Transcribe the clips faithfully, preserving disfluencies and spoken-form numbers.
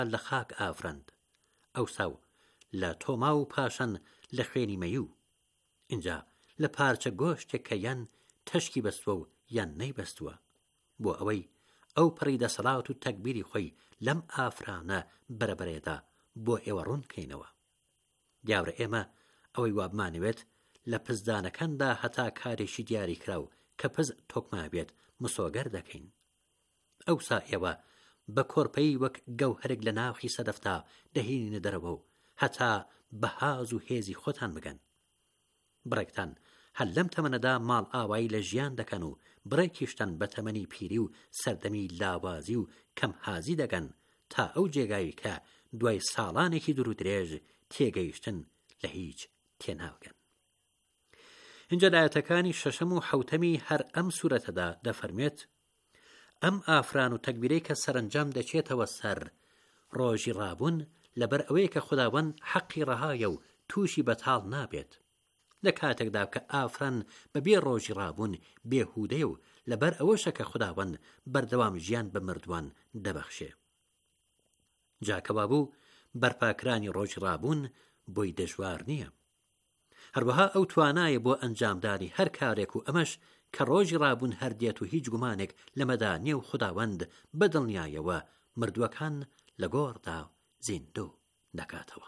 لە خاک ئافرەند ئەوساو لە تۆما و پاشەن لە خوێنی مەیوو. اینجا لە پارچە گۆشتێک کە یان تەشکی بەستووە و یان نەیبەستووە بۆ ئەوەی ئەو پڕی دەسەڵات و تەکبیری خۆی لەم ئافرانە بەرەبەرێدا بۆ ئێوە ڕوون بکەینەوە. دیاورە ئێمە ئەوەی وابمانەوێت لە پزدانەکاندا هەتا کارێکی دیاری کراو کە پز تۆکما بێت مسۆگەر دەکەین. ئەوسا ئێوە بە کۆرپەی وەک گەوهەرێک لە ناوخی سەدەفتا دەهێنینە دەرەوە و هەتا بەهاز و هێزی خۆتان بگەن. بڕێکتان هەر لەم تەمەنەدا ماڵ ئاوایی لە ژیان دەکەن و بڕێکیشتن بە تەمەنی پیری و سەردەمی لاوازی و کەم هازی دەگەن تا ئەو جێگاوی کە دوای ساڵانێکی دوور و درێژ تێگەیشتن لە هیچ تێناوگەن. اینجا دایەتەکانی شەشەم و حەوتەمی هەر ئەم سوورەتەدا دەفەرمێت ئەم ئافران و تەکبیرەی کە سەرنجام دەچێتەوە سەر ڕۆژی ڕابوون لەبەر ئەوەیە کە خوداوەند حەقی ڕەهایە و تووشی بەتاڵ نابێت. لە کاتێکدا کە ئافران بەبێ ڕۆژی ڕابوون بێهودەیە و لەبەر ئەوەشە کە خوداوەند بەردەوام ژیان بە مردووان دەبەخشێ. جاکەوا بوو بەرپاکرانی ڕۆژی ڕابوون بۆی دەژوار نییە. هەروەها ئەو توانایە بۆ ئەنجامدانی هەر کارێک و ئەمەش کە ڕۆژی ڕابوون هەردێت و هیچ گومانێک لەمەدا نییە و خوداوەند بەدڵنیایەوە مردووەکان لە گۆڕدا زیندوو دەکاتەوە.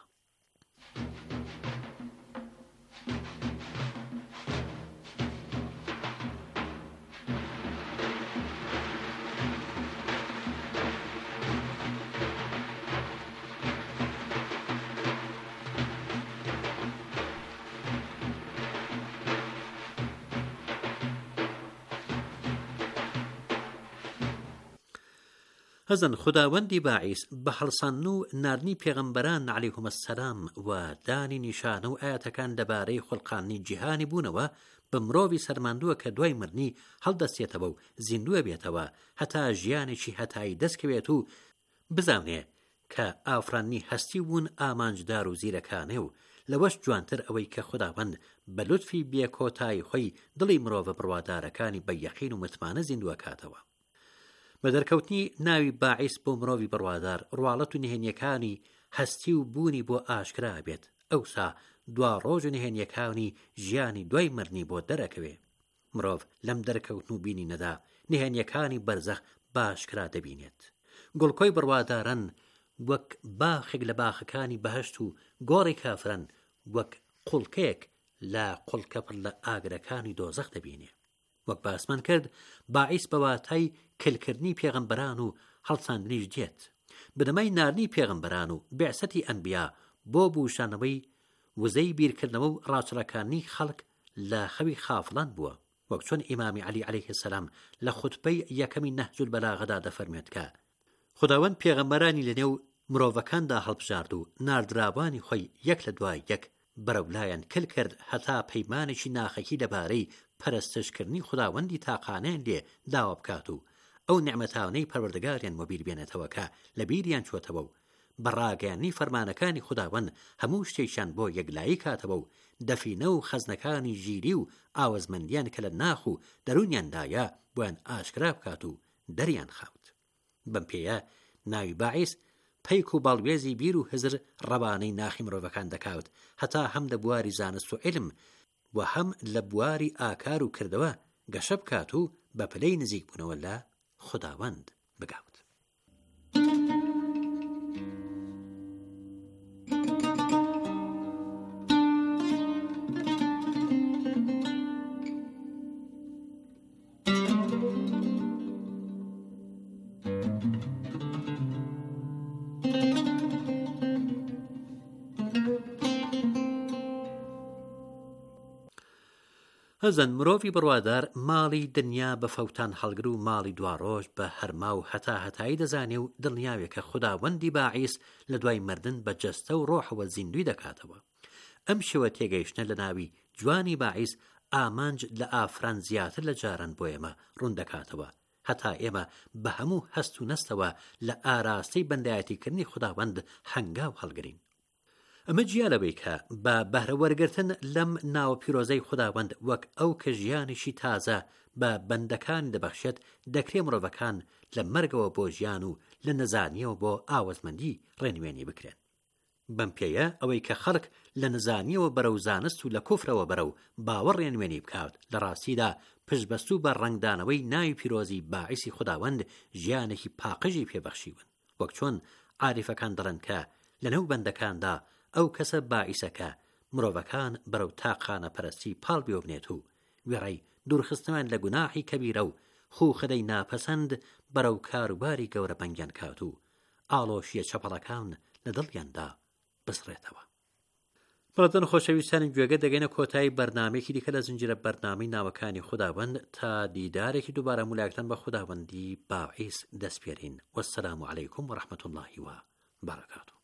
هەزن خداوەندی باعیس بە هەڵسان و نارنی پێغەمبەران عەلەیهوم السەلام و دانی نیشانە و ئاەتەکان دەبارەی خوڵقانی جیهانی بوونەوە بە مرۆڤی سەرماندووە کە دوای مردنی هەڵدەستێتەوە و زیندووە بێتەوە هەتا ژیانێکی هەتایی دەستکەوێت و بزانێ کە ئافرانی هەستی بوون ئامانجدار و زیرەکانێ و لەوەش جوانتر ئەوەی کە خوداوەند بە لوتفی بێکۆتایی خۆی دڵی مرۆڤە بڕوادارەکانی بە یەقین و متمانە زیندووە کاتەوە. بە دەرکەوتنی ناوی باعیس بۆ مرۆڤی بڕوادار ڕواڵەت و نهێنیەکانی هەستی و بوونی بۆ ئاشکرا بێت. ئەوسا دوا ڕۆژ و نهێنیەکانی ژیانی دوای مردنی بۆ دەرەکەوێ. مرۆڤ لەم دەرکەوتن و بینی نەدا نهێنیەکانی بەرزەخ باشکرا دەبینێت. گوڵکۆی بڕوادارن وەک باخێک لە باخەکانی بەهەشت و گۆڕی کافرن وەک قوڵکەیەک لە قوڵکە پڕ لە ئاگرەکانی دۆزەخ دەبینێ. وەک باسمان کرد باعیس بەواتای کلکردنی پێغەمبەران و هەڵساندنیش دێت. بنەمای نارنی پێغەمبەران و بێعسەتی ئەنبیا بۆ بوشانەوەی وزەی بیرکردنەوە و ڕاچڕەکانی خەڵک لە خەوی خافڵان بووە. وەک چۆن ئیمامی عەلی عەلەیه السەلام لە خوتبەی یەکەمی نەهج البەلاغەدا دەفەرمێت کە خوداوەند پێغەمبەرانی لەنێو مرۆڤەکاندا هەڵبژارد و ناردراوانی خۆی یەک لە دوای یەک بەرەولایەن کل کرد هەتا پەیمانێکی ناخەکی دەبارەی پەرستشکردنی خوداوەندی تاقانیان لێ داوا بکات و ئەو نعمەتانەی پەروەردگاریان وە بیر بێنێتەوە کە لە بیریان چۆتەوە و بەڕاگەیاندنی فەرمانەکانی خوداوەند هەموو شتێکیان بۆ یەکلایی کاتەوە و دەفینە و خەزنەکانی ژیری و ئاوەزمەندیان کە لە ناخ و دەرونیاندایە بۆیان ئاشکرا بکات و دەریان خاوت. بەم پێیە ناوی باعیس پەیک و باڵوێزی بیر و هزر ڕەوانەی ناخی مرۆڤەکان دەکاوت هەتا هەم لە بواری زانست و علم و هەم لە بواری ئاکار و کردەوە گەشە بکات و بە پلەی نزیک بوونەوە لە خوداوەند بگاوت. هەزن مرۆڤی بڕوادار ماڵی دنیا بە فەوتان هەڵگر و ماڵی دواڕۆژ بە هەرما و هەتا هەتایی دەزانێ و دڵنیاوێکە خوداوەندی باعیس لە دوای مردن بە جەستە و ڕۆحەوە زیندوی دەکاتەوە. ئەم شێوە تێگەیشتنە لە ناوی جوانی باعیس ئامانج لە ئافران زیاتر لە جاران بۆ ئێمە ڕوون دەکاتەوە هەتا ئێمە بە هەموو هەست و نەستەوە لە ئاراستەی بەندایەتیکردنی خوداوەند هەنگاو هەڵگرین. ئەمە جیالەوەی کە بە بەهرەوەرگرتن لەم ناوە پیرۆزەی خوداوەند وەک ئەو کە ژیانیشی تازە بە بەندەکان دەبەخشێت دەکرێ مرۆڤەکان لە مەرگەوە بۆ ژیان و لە نەزانیەوە بۆ ئاوەزمەندی ڕێنوێنی بکرێن. بەم پێیە ئەوەی کە خەڵک لە نەزانیەوە بەرەو زانست و لە کوفرەوە بەرەو باوەڕ ڕێنوێنی بکات لە ڕاستیدا پشتبەستوو بە ڕنگدانەوەی ناوی پیرۆزی باعیسی خوداوەند ژیانێکی پاقژی پێبەخشیون، وەک چۆن عاریفەکان دەڵێن کە لەنەو بەندەکاندا ئەو کەسە باعیسەکە مرۆڤەکان بەرەو تاقانە پەرستی پاڵ بێوبنێت و وێڕەی دوورخستنمان لە گوناحی کەبیرە و خوخدەی ناپەسەند بەرەو کاروباری گەورە بەنگیان کات و ئاڵۆشیە چەپەڵەکان لە دڵیاندا بسڕێتەوە. بەڵێن خۆشەویستانی گوێگە دەگەینە کۆتایی بەرنامێکی دیکە لە زنجیرە بەرنامەی ناوەکانی خوداوەند تا دیدارێکی دووبارە مولایەکتان بە خوداوەندی باعیس دەستپێرین. وەسەلام عەلەیکوم وەڕەحمەتوڵڵاهی و بەرەکاتوه.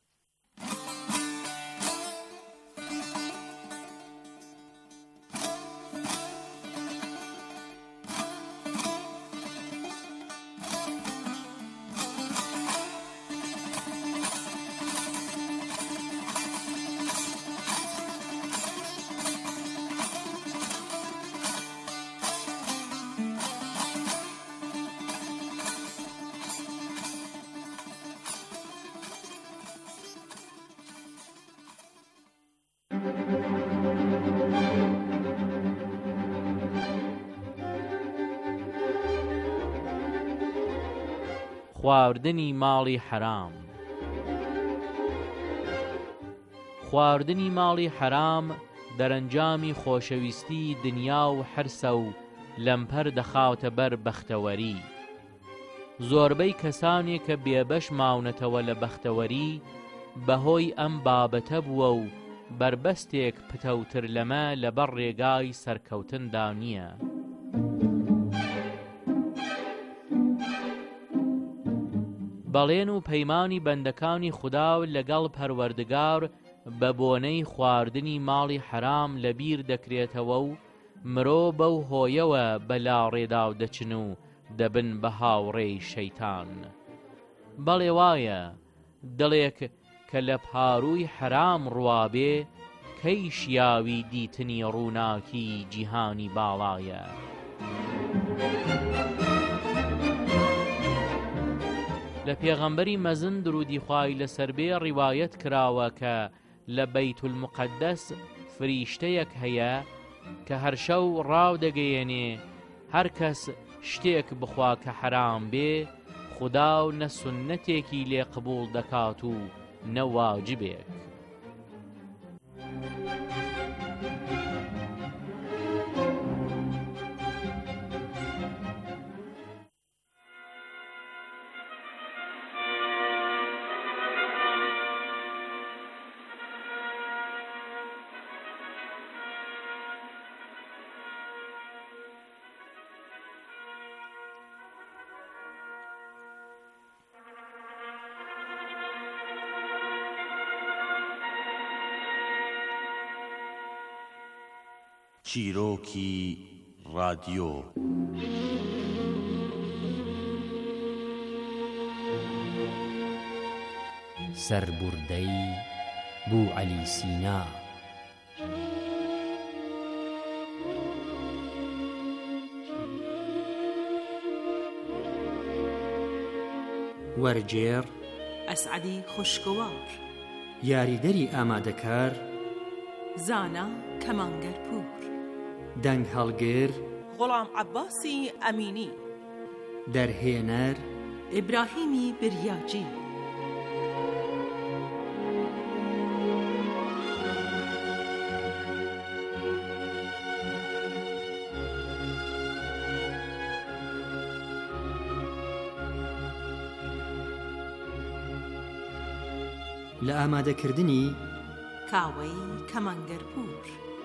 خواردنی ماڵی حرام. خواردنی ماڵی حرام دەرەنجامی خۆشەویستی دنیا و حرسە و لەمپەر دەخاوتە بەر بەختەوەری. زۆربەی کەسانێک کە بێبەش ماونەتەوە لە بەختەوەری بەهۆی ئەم بابەتە بووە و بربەستێک پتەوتر لەمە لەبەر ڕێگای سەرکەوتندا نییە. بەڵێن و پەیمانی بەندەکانی خوداو لەگەڵ پەروەردگار بە بۆنەی خواردنی ماڵی حرام لەبیر دەکرێتەوە و مرۆ بەو هۆیەوە بەلا ڕێداو دەچن و دەبن بە هاوڕێی شەیتان. بەڵێ وایە دڵێک کە لە پارووی حرام ڕوابێ کەی شیاوی دیتنی ڕووناکی جیهانی باڵایە. لە پێغەمبەری مەزن درودی خوای لەسەر بێ ڕیوایەت کراوە کە لە بەیت المقەدەس فریشتەیەک هەیە کە هەر شەو ڕاو دەگەیەنێ هەر کەس شتێک بخوا کە حرام بێ خوداو نە سونەتێکی لێ قبوڵ دەکات و نە واجبێک. چیرۆکی رادیۆ. سەربوردەی بوو عەلی سینا. وەرجێر ئەسعەدی خوشکوار. یاریدەری ئامادەکار زانا کەمانگەرپور. دەنگ هەڵگر غوڵام عەباسی ئەمینی. دەرهێنەر ئیبراهیمی بریاجی. لە ئامادەکردنی کاوەی کەمانگەرپور.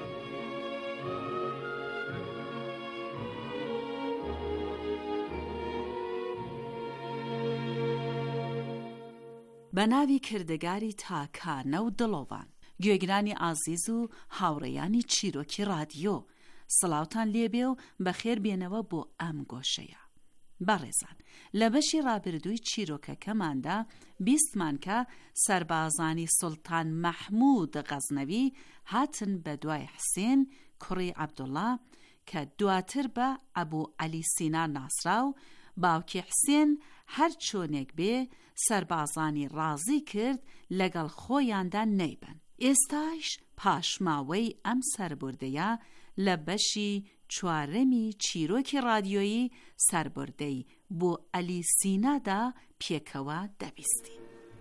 بە ناوی کردگاری تاکانە و دڵۆڤان. گوێگرانی ئازیز و هاوڕێیانی چیرۆکی رادیۆ، سڵاوتان لێبێ و بەخێر بێنەوە بۆ ئەم گۆشەیە. بەڕێزان، لە بەشی ڕابردووی چیرۆکەکەماندا بیستمان کە سەربازانی سوڵتان مەحموود غەزنەوی هاتن بە دوای حسێن کوڕی عەبدوڵڵا کە دواتر بە ئەبوو عەلی سینا ناسرا و باوکی حسێن هەر چۆنێک بێ سەربازانی ڕازی کرد لەگەڵ خۆیاندا نەیبن. ئێستاش پاشماوەی ئەم سەربردەیە لە بەشی چوارەمی چیرۆکی ڕادیۆیی سەربردەی بۆ ئەلی سینادا پێکەوە دەبیستی.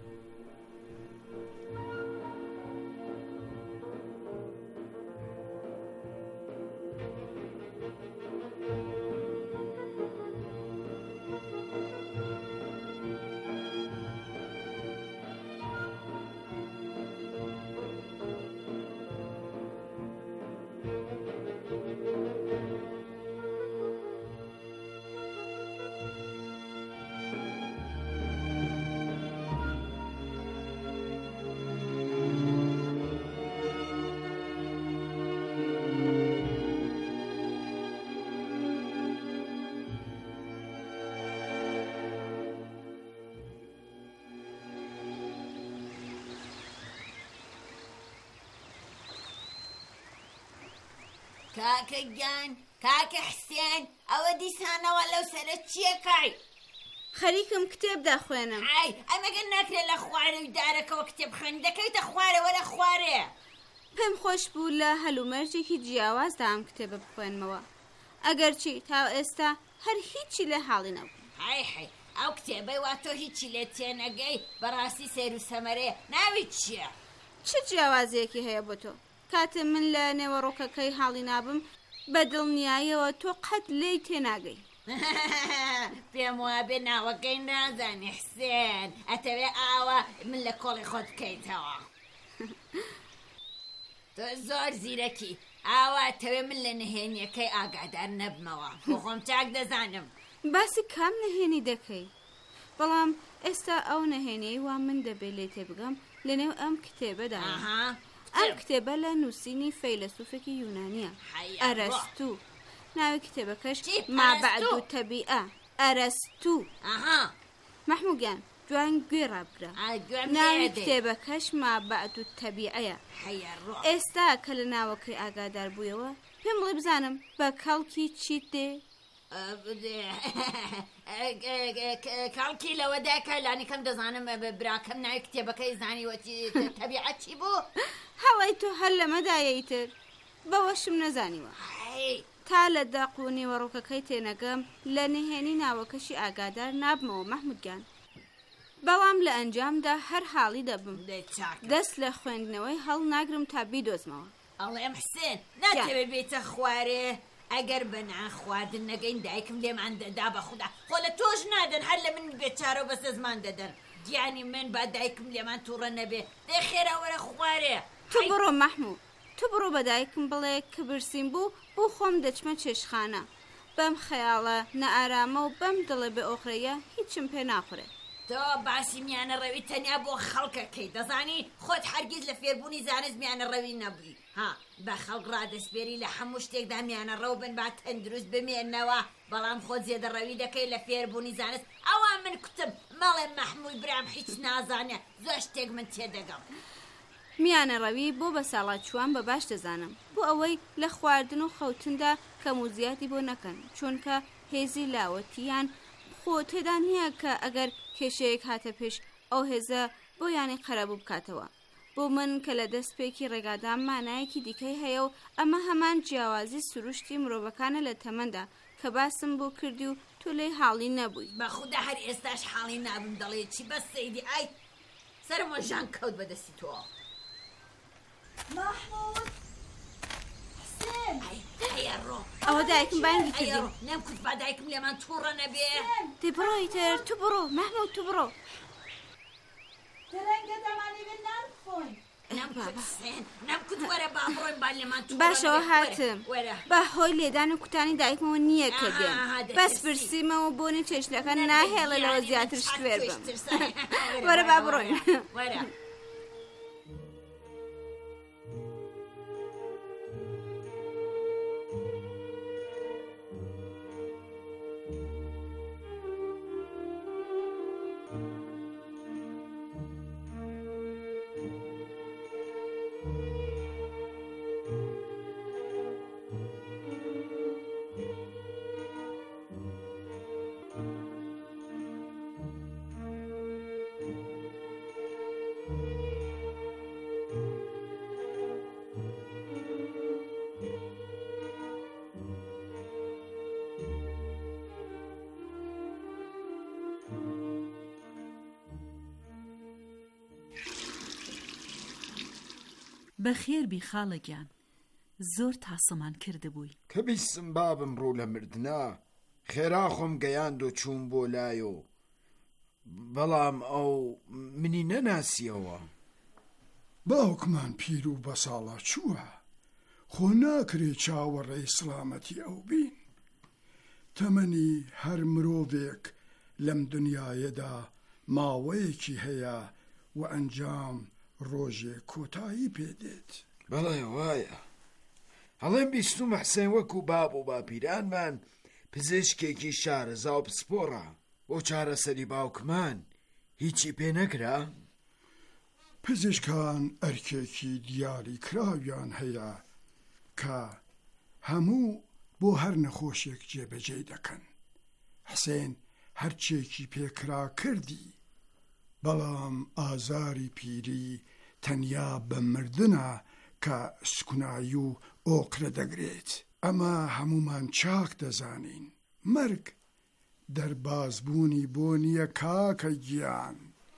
کاکە گیان، کاکە حسێن، ئەوە دیسانەوە لەو سەرە چیەکەی؟ خەریکم کتێب دەخوێنم. ئای ئەمەگەر ناکرێت لە خوارە و دارەکەەوە کتێب خوێن دەکەویتە خوارە وەرە خوارێ. پێم خۆش بوو لە هەلومەرجێکی جیاوازدا ئەم کتێبە بخوێنمەوە، ئەگەرچی تا ئێستا هەر هیچی لێ حاڵی نەبوو. های های ئەو کتێبەی وا تۆ هیچی لێ تێنەگەی بەڕاستی سیر و سەمەرێ ناوی چییە؟ چ جیاوازیەکی هەیە بۆ تۆ؟ کاتە من لە نێوەڕۆکەکەی حاڵی نابم بە دڵنیاییەوە تۆ قەت لێی تێناگەی. پێم وابێ ناوەکەی نازانی حسێن، ئەتەوێ ئاوە من لە کۆڵی خۆت بکەیتەوە. تۆ زۆر زیرەکی، ئاوا ئەتەوێ من لە نهێنیەکەی ئاگادار نەبمەوە، بۆ خۆم چاک دەزانم. باسی کام نهێنی دەکەی؟ بەڵام ئێستا ئەو نهێنیەی وا من دەبێت لێ تێبگەم لەنێو ئەم کتێبەدا. ئەم کتێبە لە نووسینی فەیلسوفێکی یونانیە، ئەرەستوو. ناوی کتێبەکەش مابعد و تەبیئە، ئەرەستوو. مەحموودیان جوان گوێ ڕابگرە، ناوی کتێبەکەش مابعد و تەبیئەیە. ئێستا کە لە ناوەکەی ئاگادار بوویەوە پێم بڵێ بزانم بە کەڵکی چیت دێ؟ کاڵکی لەوەدا کە لانی کەم دەزانم براکەم ناوی کتێبەکەی زانیوەتی تەبیعەت چی بوو؟ هەڵی تۆ هەر لەمەدایەیتر بەوەشم نەزانیوە. تا لە داق و نێوەڕۆکەکەی تێنەگەم لە نهێنی ناوەکەشی ئاگادار نابمەوە مەحموودیان. بەڵام لە ئەنجامدا هەر حاڵی دەبم، دەست لە خوێندنەوەی هەڵ ناگرم تا بیدۆزمەوە. ئەڵێم حسێن ناتەوێت بێتە خوارێ، ئەگەر بە ناخواردن نەگەین دایکم لێمان دەدا بە خوددا، خۆ لە تۆش نادەن، هەر لە من بێچارە و بەسە زمان دەدەن. گیانی من با دایکم لێمان تووڕە نەبێ، دەی خێرا وەرە خوارێ. تو بڕۆ مەحموود، تو بڕۆ بە دایکم بڵێ کە برسیم بوو بۆ خۆم دەچمە چێشخانە. بەم خەیاڵە نەئارامە و بەم دڵێ بێ ئۆخرەیە هیچم پێ ناخورێ. تۆ باسی میانە ڕەوی تەنیا بۆ خەڵکەکەی، دەزانی خۆت هەرگیز لە فێربوونی زانست میانە ڕەوی نەبووی. ها بە خەڵک ڕادەسپێری لە هەموو شتێکدا میانە ڕەو بن با تەندروست بمێنەوە، بەڵام خۆت زێدە ڕەوی دەکەی لە فێربوونی زانست. ئەوە من کوتم مەڵێ مەحموود برام هیچ نازانێ، زۆر شتێک من تێدەگەم. میانە ڕەوی بۆ بە ساڵات چوان بە باش دەزانم، بۆ ئەوەی لە خواردن و خەوتندا کەم و زیادی بۆ نەکەن، چونکە هێزی لاوەتیان خۆ تێدا نییە کە ئەگەر کێشەیەک هاتە پێش ئەو هێزە بۆ یانی قەرەبوو بکاتەوە. بۆ من کە لە دەستپێکی ڕێگادام مانایەکی دیکەی هەیە و ئەمە هەمان جیاوازی سروشتی مرۆڤەکانە لە تەمەندا کە باسم بۆ کردی و تۆ لێی حاڵی نەبووی. بە خوددا هەر ئێستاش حاڵی نابم دەڵێ چی بەس سەیدی ئای سەرمە ژان کەوت بەدەستی تۆ. مەحموود حسێن ئەوە دایکم بانگی کردی نەم کوت با دایکم لێمان تووڕە نەبێ. دەی بڕۆیتر تو بڕۆ مەحموود تو بڕۆ. درەنگە دەمانی بێ نانخۆین. باشەوە هاتم بە هۆی لێدان و کوتانی دایکمەوە نییە کە دێم بەس برسیمەوە بۆنی چێشتەکە ناهێڵە لەوە زیاتر شتوێر بم. وەرە با بڕۆین. بەخێربی خاڵەگیان، زۆر تاسەمان کردبووی کە بیستم بابم ڕوو لە مردنا خێرا خۆم گەیاند و چوون بۆ لایۆ، بەڵام ئەو منی نەناسیەوە. باوکمان پیر و بەساڵە چووە، خۆ ناکرێ چاوەڕێی سڵامەتی ئەو بین. تەمەنی هەر مرۆڤێک لەم دنیایەدا ماوەیەکی هەیە و ئەنجام ڕۆژێ کۆتایی پێدێت. بەڵێ وایە، هەڵێم بیستم حسێن وەکو باب و باپیرانمان پزیشکێکی شارەزا و پسپۆڕە، بۆ چارەسەری باوکمان هیچی پێ نەکرا؟ پزیشکان ئەرکێکی دیاری کراویان هەیە کە هەموو بۆ هەر نەخۆشێک جێبەجێ دەکەن. حسێن هەرچێکی پێکرا کردی، بەڵام ئازاری پیری تەنیا بە مردنە کە سکونایی و ئۆقرە دەگرێت. ئەمە هەمومان چاک دەزانین. مەرگ دەربازبوونی بۆ نییە کاکە گیان.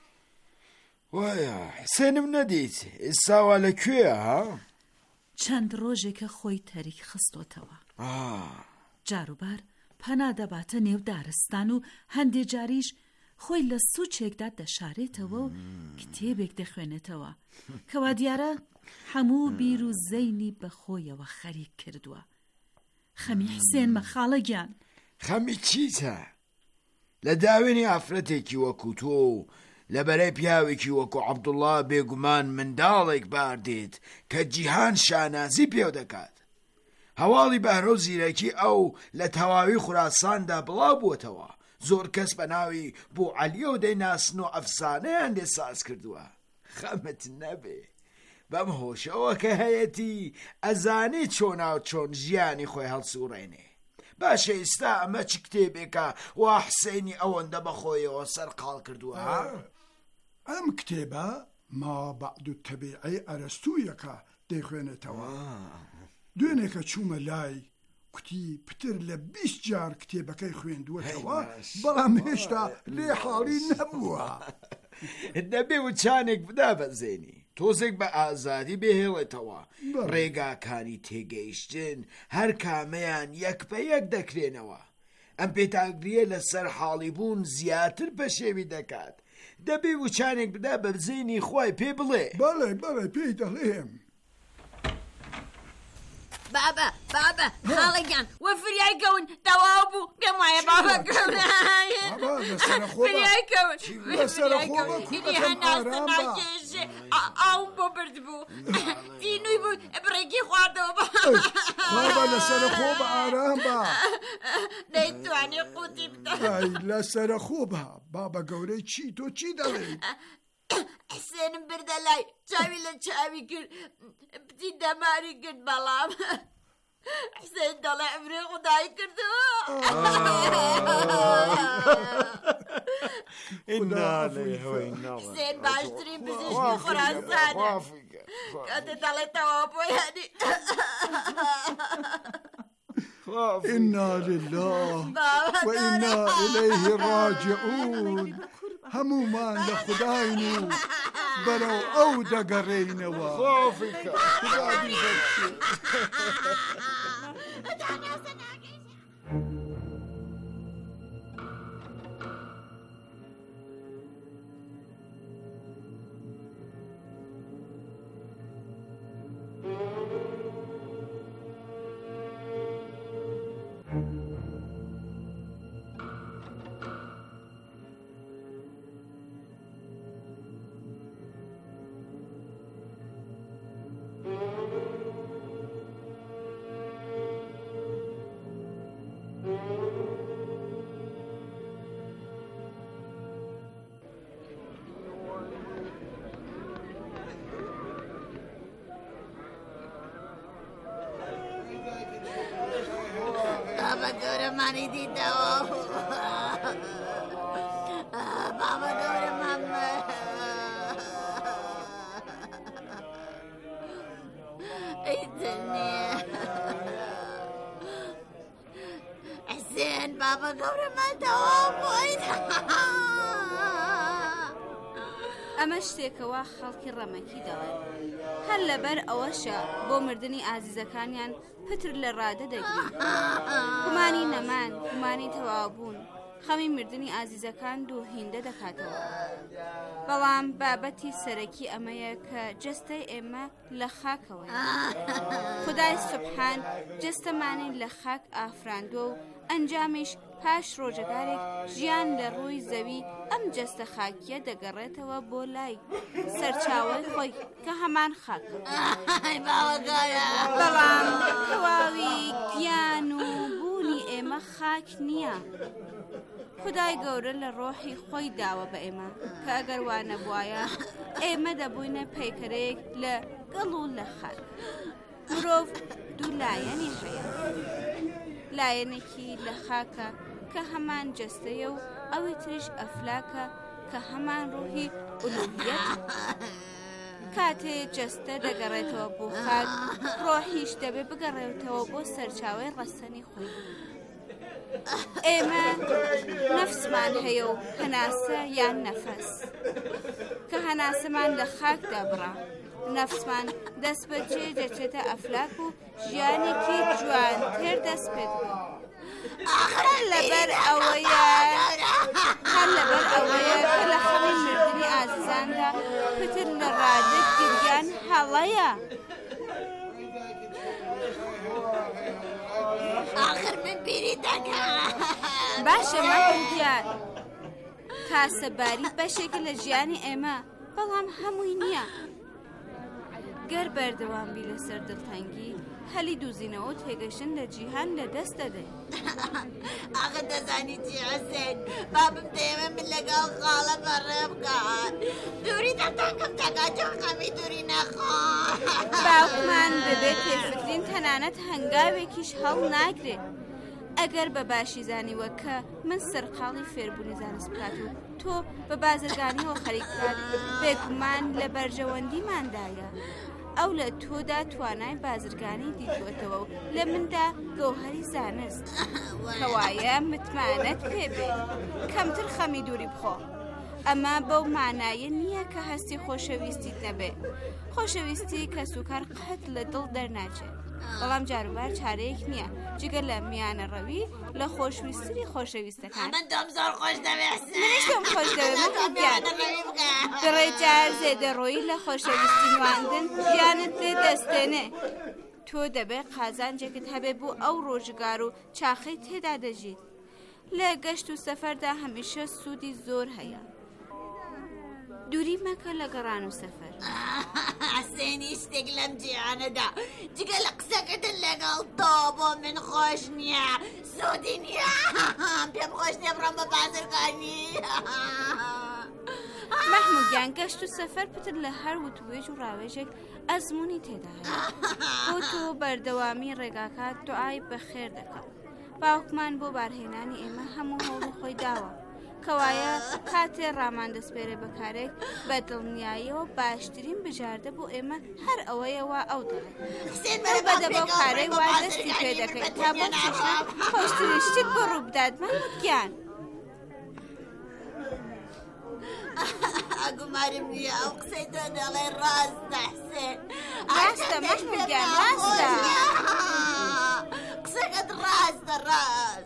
وایە حسێنم نەدیت، ئێستاوا لەکوێیە ها؟ چەند ڕۆژێکە خۆی تەریک خستۆتەوە. جاروبار پەنا دەباتە نێو دارستان و هەندێک جاریش خۆی لە سوچێکدا دەشارێتەوە و کتێبێک دەخوێنێتەوە کەوا دیارە هەموو بیر و زەینی بە خۆیەوە خەریک کردووە. خەمی حسێن مەخاڵە گیان. خەمی چیتە؟ لە داوێنی ئافرەتێکی وەکو تۆ و لە بەرەی پیاوێکی وەکو عەبدوڵڵا بێگومان منداڵێک باردێت کە جیهان شانازی پێو دەکات. هەواڵی بەهرە و زیرەکی ئەو لە تەواوی خوراساندا بڵاو بووتەوە. زۆر کەس بە ناوی بۆ عەلیە و دەیناسن و ئەفسانەیان لێ ساز کردووە. خەمت نەبێ بەم هۆشەوە کە هەیەتی ئەزانێت چۆنا و چۆن ژیانی خۆی هەڵسوڕێنێ. باشە ئێستا ئەمە چ کتێبێکە وا حسێنی ئەوەندە بەخۆیەوە سەرقاڵ کردووە؟ ئەم کتێبە ما بەعد و تەبیعەی ئەرەستوویەکە دەیخوێنێتەوە. دوێنێکە چوومە لای کوتی پتر لە بیست جار کتێبەکەی خوێندووەتەوە، بەڵام هێشتا لێ حاڵی نەبووە. دەبێ وچانێک بدا بەزێنی، تۆزێک بە ئازادی بهێڵێتەوە. ڕێگاکانی تێگەیشتن هەر کامەیان یەک بە یەک دەکرێنەوە. ئەم پێتاگریە لەسەر حاڵی بوون زیاتر بەشێوی دەکات. دەبێ وچانێک بدا بە بزێنی خۆی پێ بڵێ. بەڵێ بەڵێ پێی دەڵێم. بابا بابا خاڵەگیان وە فریای کەون تەواو بوو، پێم وایە بابا کەون فریای کەون هینی هەناسە ناکێشێ ئاوم بۆ برد بوو، تینووی بوو بڕێکی خواردەوە. بابا لەسەرە خۆ بە ئارام بە، نەیتوانێ قوتی بدە. لەسەرە خۆ بە بابا گەورەی چی تۆ چی دەڵێیت؟ حسێنم بردە لای چاوی لە چاوی کرد، پتی دەماری کرد، بەڵام حسێن دەڵێ ئەمرێ خودای کردەوە. حسێن باشترین پزیشکی خوراسانە، کاتە دەڵێتەوە بۆ یانی. إنا لله وإنا إليه راجعون. هەمومان لە خوداین و بەرەو ئەو دەگەڕێینەوە. خۆفیکە خودابی بەخشێ. بابا گەورەمانی دیتەوە، بابا گەورەمان ڕێیتنێ حسێن بابا گەورەمان تەواو بوویت ئەمە شتێکەوە خەڵکی ڕەمەکی دەڵێن هەر لەبەر ئەوەشە بۆ مردنی ئازیزەکانیان پتر لە ڕادە دەگرین گومانی نەمان گومانی تەواوبوون خەمی مردنی ئازیزەکان دوو هیندە دەکاتەوە بەڵام بابەتی سەرەکی ئەمەیە کە جەستەی ئێمە لە خاکەوە خودای سوبحان جەستەمانی لە خاک ئافراندووە و ئەنجامیش پاش ڕۆژەگارێک ژیان لە ڕووی زەوی ئەم جەستە خاکیە دەگەڕێتەوە بۆ لای سەرچاوی خۆی کە هەمان خاکە بەڵام تەواوی گیان و بوونی ئێمە خاک نییە خدای گەورە لە ڕۆحی خۆی داوە بە ئێمە کە ئەگەر وانە بواە ئێمە دەبووینە پەیکەرەیەک لە گەڵ و لە خاک مرۆڤ دوو لایەنی هەیە لایەنێکی لە خاکە کە هەمان جەستەیە و ئەوی تریش ئەفلاکە کە هەمان ڕوحی ئولوهیەت کاتێ جەستە دەگەڕێتەوە بۆ خاک ڕۆحیش دەبێ بگەڕێتەوە بۆ سەرچاوی ڕەسەنی خۆی ئێمە نەفسمان هەیە و هەناسە یان نەفەس کە هەناسەمان لە خاکدا بڕا نەفسمان دەست بەجێ دەچێتە ئەفلاک و ژیانێکی جوان تێر دەست پێت هەر لەبەر ئەوەیە هەر لەبەر ئەوەیە کە لە خەمی مردنی ئازیزاندا پتر لە ڕادە گریان هەڵەیە آخر من بیری دەکەم باشە مەگویان کاسەباری بەشێکە لە ژیانی ئێمە بەڵام هەمووی نییە گەر بەردەوامبی لەسەر دڵتەنگی هەلی دووزینەوە و تێگەشتن لە جیهان لە دەست دەدەین ئاخە دەزانی چی حسێن بابم دەیەوێ من لەگەڵ خاڵە بەڕێ بکات دووری دەتەکەم دەکات چۆن خەمی دووری نەخۆن باوکمان بەبێت تێفکرین تەنانەت هەنگاوێکیش هەڵ ناگرێت ئەگەر بە باشی زانیوە کە من سەرقاڵی فێربوونی زانست بکات و تۆ بە بازرگانیەوە خەریک بکات بێگومان لە بەرژەوەندیماندایە ئەو لە تۆدا توانای بازرگانی دیتوەتەوە و لە مندا گەوهەری زانست کەوایە متمانەت پێبێ کەمتر خەمی دووری بخۆ ئەمە بەو مانایە نییە کە هەستی خۆشەویستیت نەبێ خۆشەویستی کە سوکار قەت لە دڵ دەرناچێت بەڵام جاروبار چارەیەک نییە جگە لە میانە ڕەوی لە خۆشویستری خۆشەویستەکان من دۆم زۆر خۆش دەوێت منیش دۆم خۆش دەوێت بڕێ جار زێدەڕۆیی لە خۆشەویستی نواندن گیانت لێ دەستێنێ تۆ دەبێ قازانجێکت هەبێ بۆ ئەو ڕۆژگار و چاخەی تێدا دەژیت لە گەشت و سەفەردا هەمیشە سوودی زۆر هەیە دووری مەکە لە گەڕان و سەفەر حسێنی شتێک لەم جیهانەدا جگە لە قسەکەتن لەگەڵ تۆ بۆ من خۆش نییە سوودی نییە پێم خۆش نییە بڕۆم بە بازرگانی مەحموودیان گەشت و سەفەر پتر لە هەر وتوێژ و ڕاوێژێک ئەزموونی تێدا هەیە بۆ تۆ بەردەوامی ڕێگاکات دوعای بەخێر دەکەم باوکمان بۆ بارهێنانی ئێمە هەموو هەوڵی خۆی داوە کەوایە کاتێ ڕامان دەسپێرێ بەکارێک بە دڵنیاییەوە باشترین بژاردە بۆ ئێمە هەر ئەوەیەوە ئەو دەڵێ بەدە بەو کارەی وا دەستی پێ دەکەیت تا بۆ خۆشترین شتت بۆ ڕووبدات مەموودگیان ئەگومارم نییە ئەو قسەی تۆ دەڵێ ڕاستە حسێن ڕاستە مەحموودگیان ڕاستە قسەکەت ڕاستە ڕاست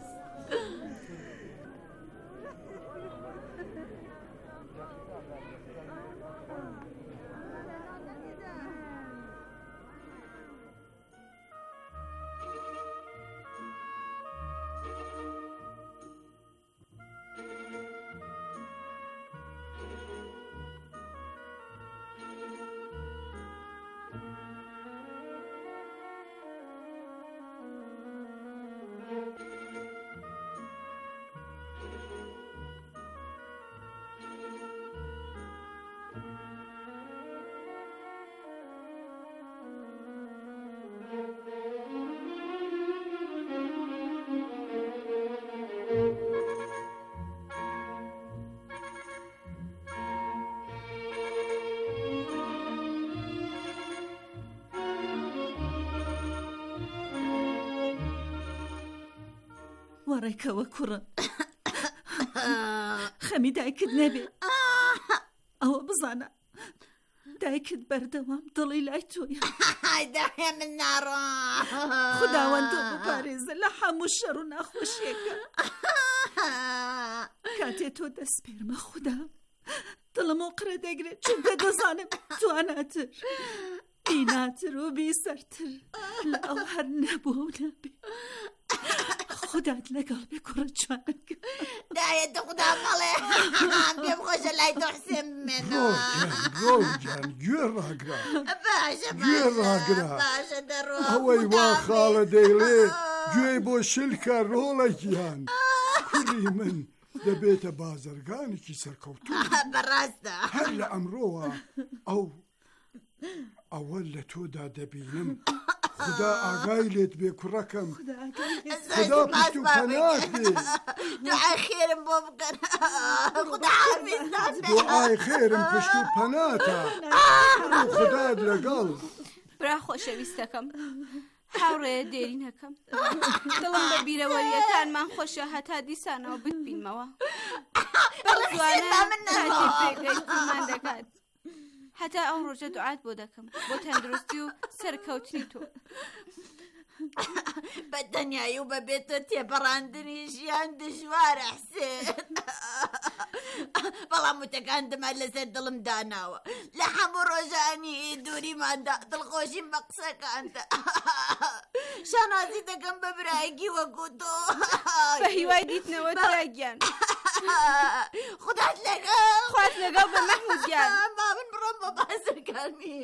گۆڕێکەوە کوڕم خەمی دایکت نەبێ ئەوە بزانە دایکت بەردەوام دڵی لای تۆیە داهێ من ناڕۆ خوداوەندە بپارێزە لە هەموو شەڕ و ناخۆشیەکە کاتێ تۆ دەستپێرمە خوددا دڵم و قرە دەگرێت چونکە دەزانم تواناتر بیناتر و بیسەرتر لە ئەو هەر نەبووە و نەبێ خودات لەگەڵ بێ کوڕە جوانەکە دایەتە خوددا مەڵێ پێم خۆشە لای تۆ حسێن بمێنەوە ڕۆژیان گوێ ڕاگرا باشە گوێ ڕاگرا باشە دەڕۆ ئەوەی وا خاڵە دەیڵێ گوێ بۆ شلکە ڕۆڵێکیان کوڕی من دەبێتە بازرگانێکی سەرکەوتوو بەڕاستە هەر لە ئەمڕۆوە ئەو ئەوە لە تۆدا دەبینم خدا ئاگای لێت بێ کوڕەکەم خدا پشت و پەنات بێ دوعای خێرم بۆ بکەن خدا حافظ دوعای خێرم پشت و پەناتە خدات لەگەڵ برا خۆشەویستەکەم هاوڕێ دێرینەکەم دڵم بە بیرەوەریەکانمان خۆشە هەتا دیسانەوە بتبینمەوە بەڵزوانە کاتی پێگەیشتمان دەکات هەتا ئەو ڕۆژە دوعات بۆ دەکەم بۆ تەندروستی و سەرکەوتنی تۆ بە دەنیایی و بەبێت تۆ تێپەڕاندنی ژیان دژوارە حسێن بەڵام وتەکان دەمان لەسەر دڵم داناوە لە هەموو ڕۆژانی دووریماندا دڵخۆشیم بە قسەکانتە شانازی دەکەم بە برایەکی وەکو تۆ بە هیوای دیتنەوە تاگیان خودات لەگەڵ خوات لەگەڵ بە مەحموودیان با من بڕۆم بە بازرگانی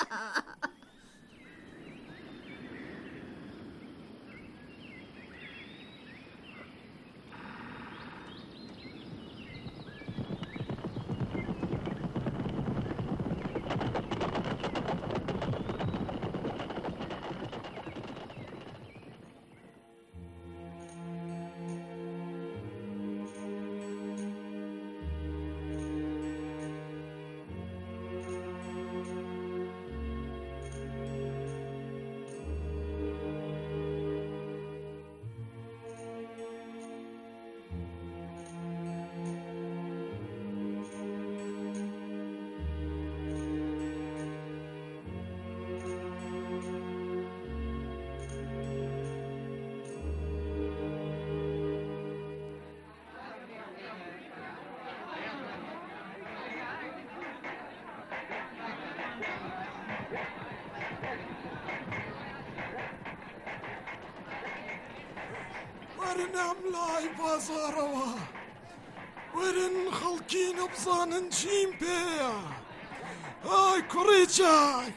ورن ئەملای بازارەوە ورن خەڵکی نەبزانن چیم پێیە ئای کوڕی چاک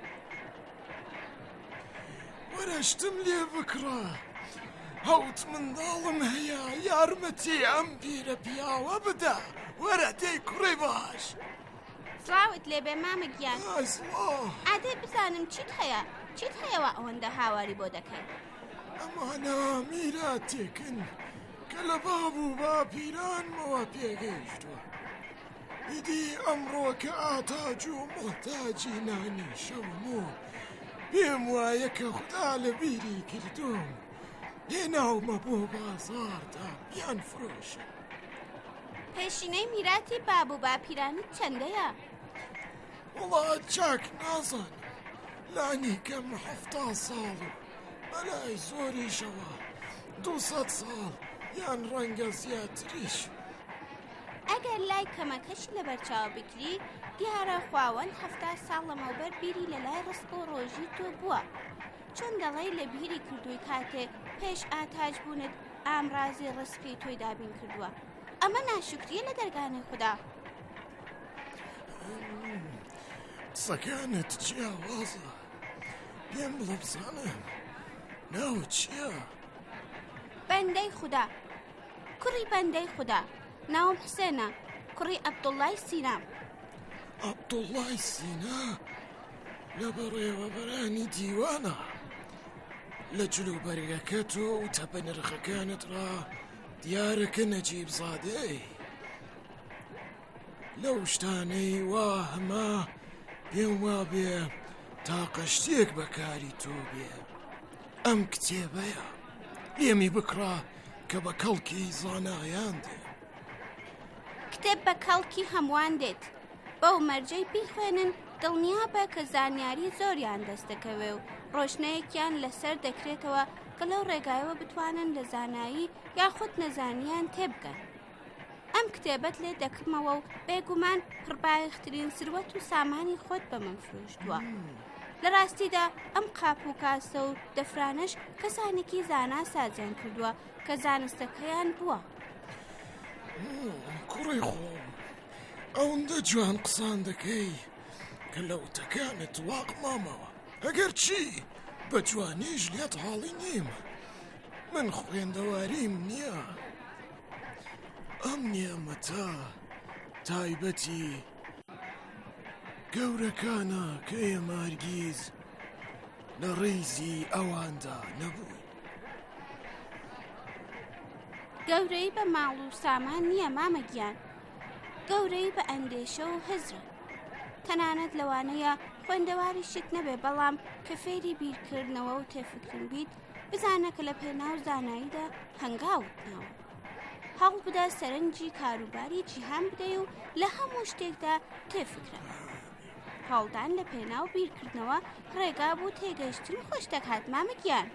وەرەشتم لێ بکڕە هەوت منداڵم هەیە یارمەتی ئەم پیرە پیاوە بدە وەرە تێی کوڕی باش سڵاوت لێبێ مامەگیان ئەسڵاو ئادەی بزانم چیت هەیە چیت هەیەوە ئەوەندە هاواری بۆ دەکەی ئەمانە میراتێکن کە لە باب و باپیرانمەوە پێگەیشتووە ئیدی ئەمڕۆ کە ئاتاج و مۆتاجی نانی شەوم و پێم وایە کە خوددا لە بیری کردوم هێناومە بۆ بازاردا بیان فرۆشە پێشینەی میراتی باب و باپیرانت چەندەیە؟ وڵات چاک نازانم لانی کەم هەفتا ساڵ و بەلای زۆریشەوە دووسەد ساڵ یان ڕەنگە زیاتریش ئەگەر لای کەمەکەش لە بەرچاو بکری دیارە خواوەند هەفتا ساڵ لەمەوبەر بیری لە لای ڕستق و ڕۆژی تۆ بووە چۆن دەڵێی لە بیری کردووی کاتێ پێش ئاتاج بوونت ئامرازی ڕستقی تۆی دابین کردووە ئەمە ناشکریە لە دەرگانەی خوددا قسەکانت جیاوازە پێم بڵە بزانم ناوت چییە؟ بەندەی خوددا کوڕی بەندەی خوددا ناوم حسێنە کوڕی عەبدوڵڵای سینام عەبدوڵڵای سینا لە بەڕێوەبەرانی دیوانە لە جلوبەرگەکەت و تەپە نرخەکانت ڕا دیارەکە نەجیب زادەی لەو شتانەی وا هەما پێم وا بێ تاقە شتێک بەکاری تۆ بێ ئەم کتێبەیە لێمی بکڕە کە بە کەڵکی زانایان دێ. کتێب بە کەڵکی هەمووان دێت. بەو مەرجەی بیخوێنن دڵنیا بە کە زانیاری زۆریان دەستەکەوێ و ڕۆژنەیەکیان لەسەر دەکرێتەوە کە لەو ڕێگایەوە بتوانن لە زانایی یاخود نەزانیان تێبگەن. ئەم کتێبەت لێ دەکڕمەوە و بێگومان پڕبایەخترین سروەت و سامانی خۆت بە من فرۆشتووە. لە ڕاستیدا ئەم قاپ و کاسە و دەفرانش کەسانێکی زانا سازیان کردووە کە زانستەکەیان بووە. کوڕی خۆم، ئەوەندە جوان قسان دەکەی کە لەوتەکانت واق مامەوە. ئەگەر چی بە جوانیش لێت حاڵی نیم. من خوێندەواریم نییە. ئەم نیەمەتە تایبەتی گەورەکانە کە ئێمە هەرگیز لە ڕێزی ئەواندا نەبووین. گەورەی بە ماڵ و سامان نییە مامەگیان، گەورەی بە ئەندێشە و هزرە. تەنانەت لەوانەیە خوێندەواری شت نەبێ، بەڵام کە فێری بیرکردنەوە و تێفکردن بیت بزانە کە لە پێناو زاناییدا هەنگاوت ناوە. هەڵ بدە سەرنجی کاروباری جیهان بدەی و لە هەموو شتێکدا تێفکرە. هەڵدان لە پێناو بیرکردنەوە ڕێگا بوو تێگەیشتن خۆش دەکات مامەگیان.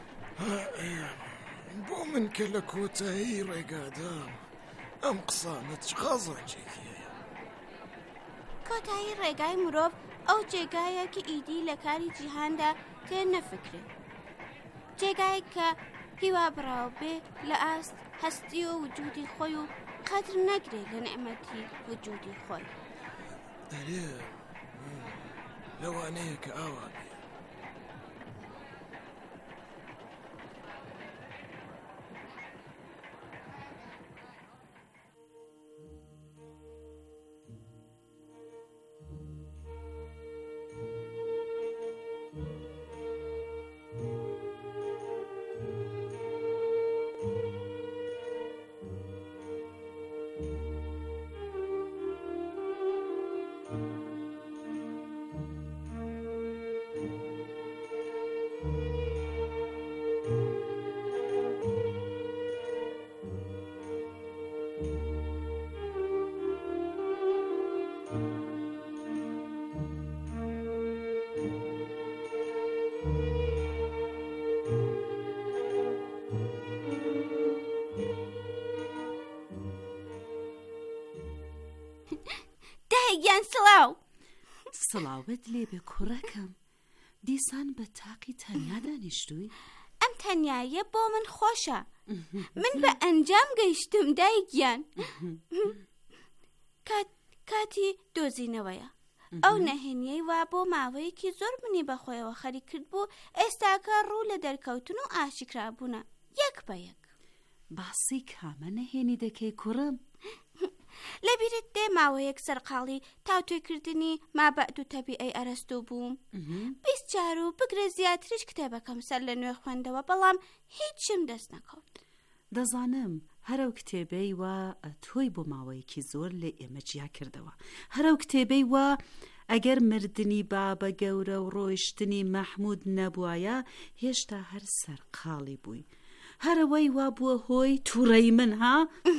بۆ من کە لە کۆتایی ڕێگادام ئەم قسانە چ خازانجێکی هەیە؟ کۆتایی ڕێگای مرۆڤ ئەو جێگایە کە ئیدی لە کاری جیهاندا تێ نەفکرێت. جێگایە کە هیوا بڕاو بێ لە ئاست هەستی و وجودی خۆی و قەدر نەگرێت لە نعمەتی وجودی خۆی. ئەرێ لەوانەیە کە ئاوا بێ. دایگیان سڵاو. سڵاوت لێبێ کوڕەکەم، دیسان بە تاقی تەنیا دانیشتووی؟ ئەم تەنیاییە بۆ من خۆشە. من بە ئەنجام گەیشتم دایگیان. کاتی دۆزینەوەیە. ئەو نەهێنیەی وا بۆ ماوەیەکی زۆر منی بەخۆیەوە خەری کرد بوو، ئێستاکە ڕوو لە دەرکەوتن و ئاشکرابوونە یەک بە یەک. باسی کامە نەهێنی دەکەی کوڕم؟ لەبیرت دێ ماوەیەک سەرقاڵی تاوتێکردنی مابەعد و تەبیعەی ئەرەستوو بووم. بیست جار و بگرە زیاتریش کتێبەکەم سەر لە نوێ خوێندەوە، بەڵام هیچم دەست نەکەوت. دەزانم هەرەو کتێبەی وا تۆی بۆ ماوەیەکی زۆر لە ئێمە جیا کردەوە. هەرەو کتێبەی وا ئەگەر مردنی بابە گەورە و ڕۆیشتنی مەحموود نەبوایە هێشتا هەر سەرقاڵی بووی. هەرەوەی وا بووە هۆی تووڕەی من ها؟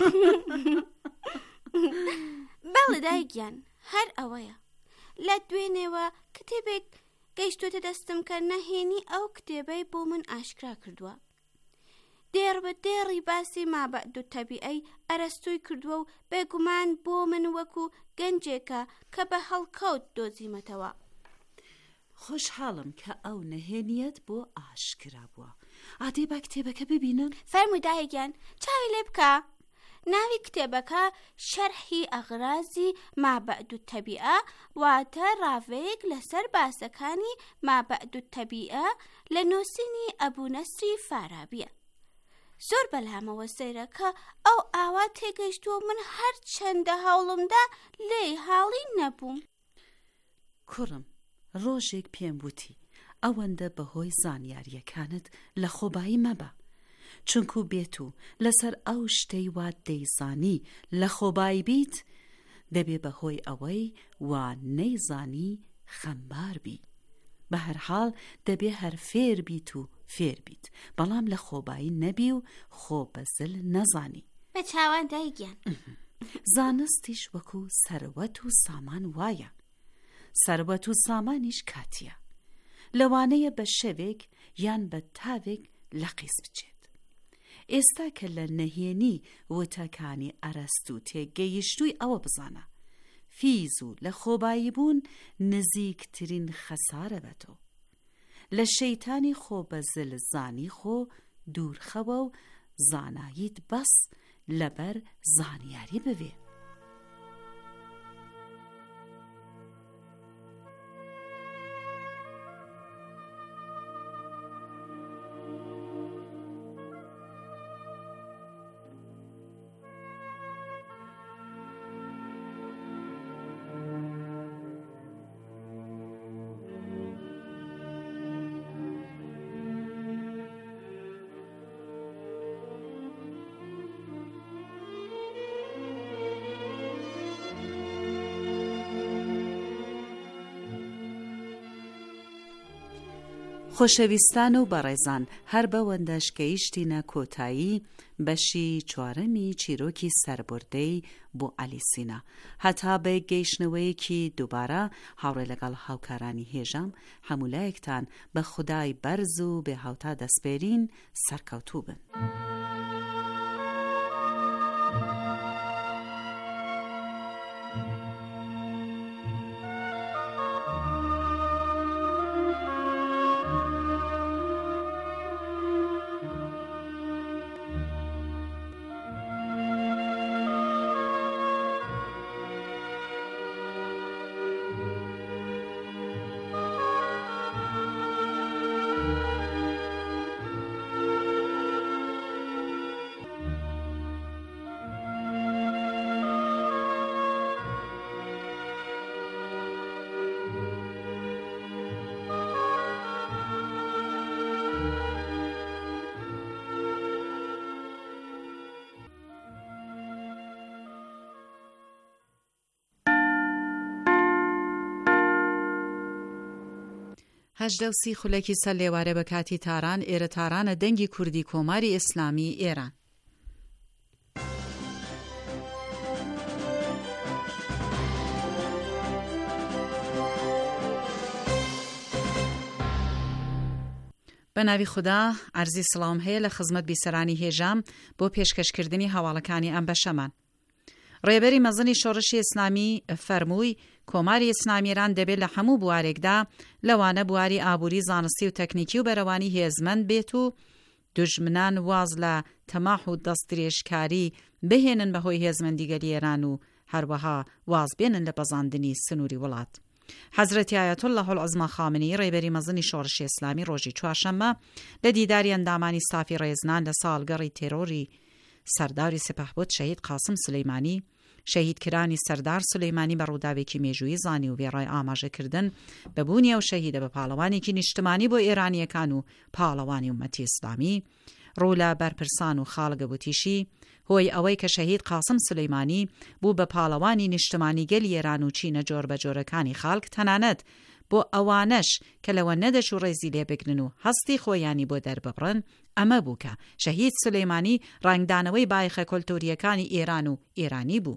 بەڵێ دایگیان، هەر ئەوەیە. لە دوێنێوە کتێبێک گەیشتوتە دەستم کە نەهێنی ئەو کتێبەی بۆ من ئاشکرا کردووە. دێڕ بە دێڕی باسی مابەعد و تەبیعەی ئەرەستووی کردووە و بێگومان بۆ من وەکو گەنجێکە کە بە هەڵکەوت دۆزیمەتەوە. خۆشحاڵم کە ئەو نەهێنیەت بۆ ئاشکرا بووە. ئادێ با کتێبەکە ببینم؟ فەرمووی دایگیان، چاوی لێ بکە. ناوی کتێبەکە شەرحی ئەغرازی مابەعد و تەبیعە، واتە ڕاوەیەک لەسەر باسەکانی مابەعد و تەبیعە لە نووسینی ئەبوو نەسری فارابیە. زۆر بەلامەوە سەیرەکە ئەو ئاوا تێگەیشتووە من هەر چەندە هەوڵمدا لێ حاڵی نەبووم. کوڕم، ڕۆژێک پێم وتی ئەوەندە بەهۆی زانیاریەکانت لە خۆبایی مەبە، چونکو بێت و لەسەر ئەو شتەی وات دەیزانی لە خۆبایی بیت دەبێ بەهۆی ئەوەی وا نەیزانی خەمبار بی. بە هەر حاڵ دەبێ هەر فێر بیت و فێر بیت، بەڵام لە خۆبایی نەبی و خۆ بەزل نەزانی. بە چاوان دایگیان زانستیش وەکو سەروەت و سامان وایە، سەروەت و سامانیش کاتیە، لەوانەیە بە شەوێک یان بە تاوێک لە قیس بچێت. ئێستا کە لە نەهێنی وتەکانی ئەرەستوو تێگەیشتووی ئەوە بزانە فیز و لە خۆبایی بوون نزیکترین خەسارە بەتۆ. لە شەیتانی خۆ بەزل زانی خۆ دوورخەوە و زاناییت بەس لەبەر زانیاری بوێ. خۆشەویستان و بەڕێزان، هەر بەوەندەش گەیشتینە کۆتایی بەشی چوارەمی چیرۆکی سەربردەی بۆ ئەلیسینە، هەتا بە گەیشتنەوەیەکی دووبارە هاوڕێ لەگەڵ هاوکارانی هێژام هەمولایەکتان بە خودای بەرز و بێ هاوتا دەسپێرین سەرکەوتوو بن. هەژدە و سی خولەکی سەر لێوارە بە کاتی تاران ئێرە تارانە دەنگی کوردی کۆماری ئیسلامی ئێران. بە ناوی خوددا عەرزی سڵام هەیە لە خزمەت بیسەرانی هێژام بۆ پێشکەشکردنی هەواڵەکانی ئەم بەشەمان. ڕێبەری مەزنی شۆڕشی ئیسلامی فەرمووی کۆماری ئیسلامی ئێران دەبێت لە هەموو بوارێکدا لەوانە بواری ئابووری، زانستی و تەکنیکی و بەرەوانی هێزمەند بێت و دوژمنان واز لە تەماح و دەستدرێژکاری بهێنن بەهۆی هێزمەندی گەلی ئێران و هەروەها واز بێنن لە بەزاندنی سنووری وڵات. حەزرەتی ئایەتوڵڵاه العوزما خامنەیی ڕێبەری مەزنی شۆڕشی ئیسلامی ڕۆژی چوارشەممە لە دیداری ئەندامانی سافی ڕێزنان لە ساڵگەڕی تێرۆری سەرداری سپاهبوت شەهید قاسم سلەیمانی، شەهیدکرانی سەردار سلەیمانی بە ڕووداوێکی مێژووی زانی و وێڕای ئاماژەکردن بەبوونی ئەو شەهیدە بە پاڵەوانێکی نیشتمانی بۆ ئێرانیەکان و پاڵەوانی ومەتی ئیسلامی ڕوو لە بەرپرسان و خاڵگە بوتیشی هۆی ئەوەی کە شەهید قاسم سلەیمانی بوو بە پاڵەوانی نیشتمانی گەلی ئێران و چینە جۆر بە جۆرەکانی خاڵک تەنانەت بۆ ئەوانەش کە لەوە نەدەچ و ڕێزی لێ بگرن و هەستی خۆیانی بۆ دەرببڕن، ئەمە بوو کە شەهید سلەیمانی ڕنگدانەوەی بایخە کۆلتۆریەکانی ئێران و ئێرانی بوو.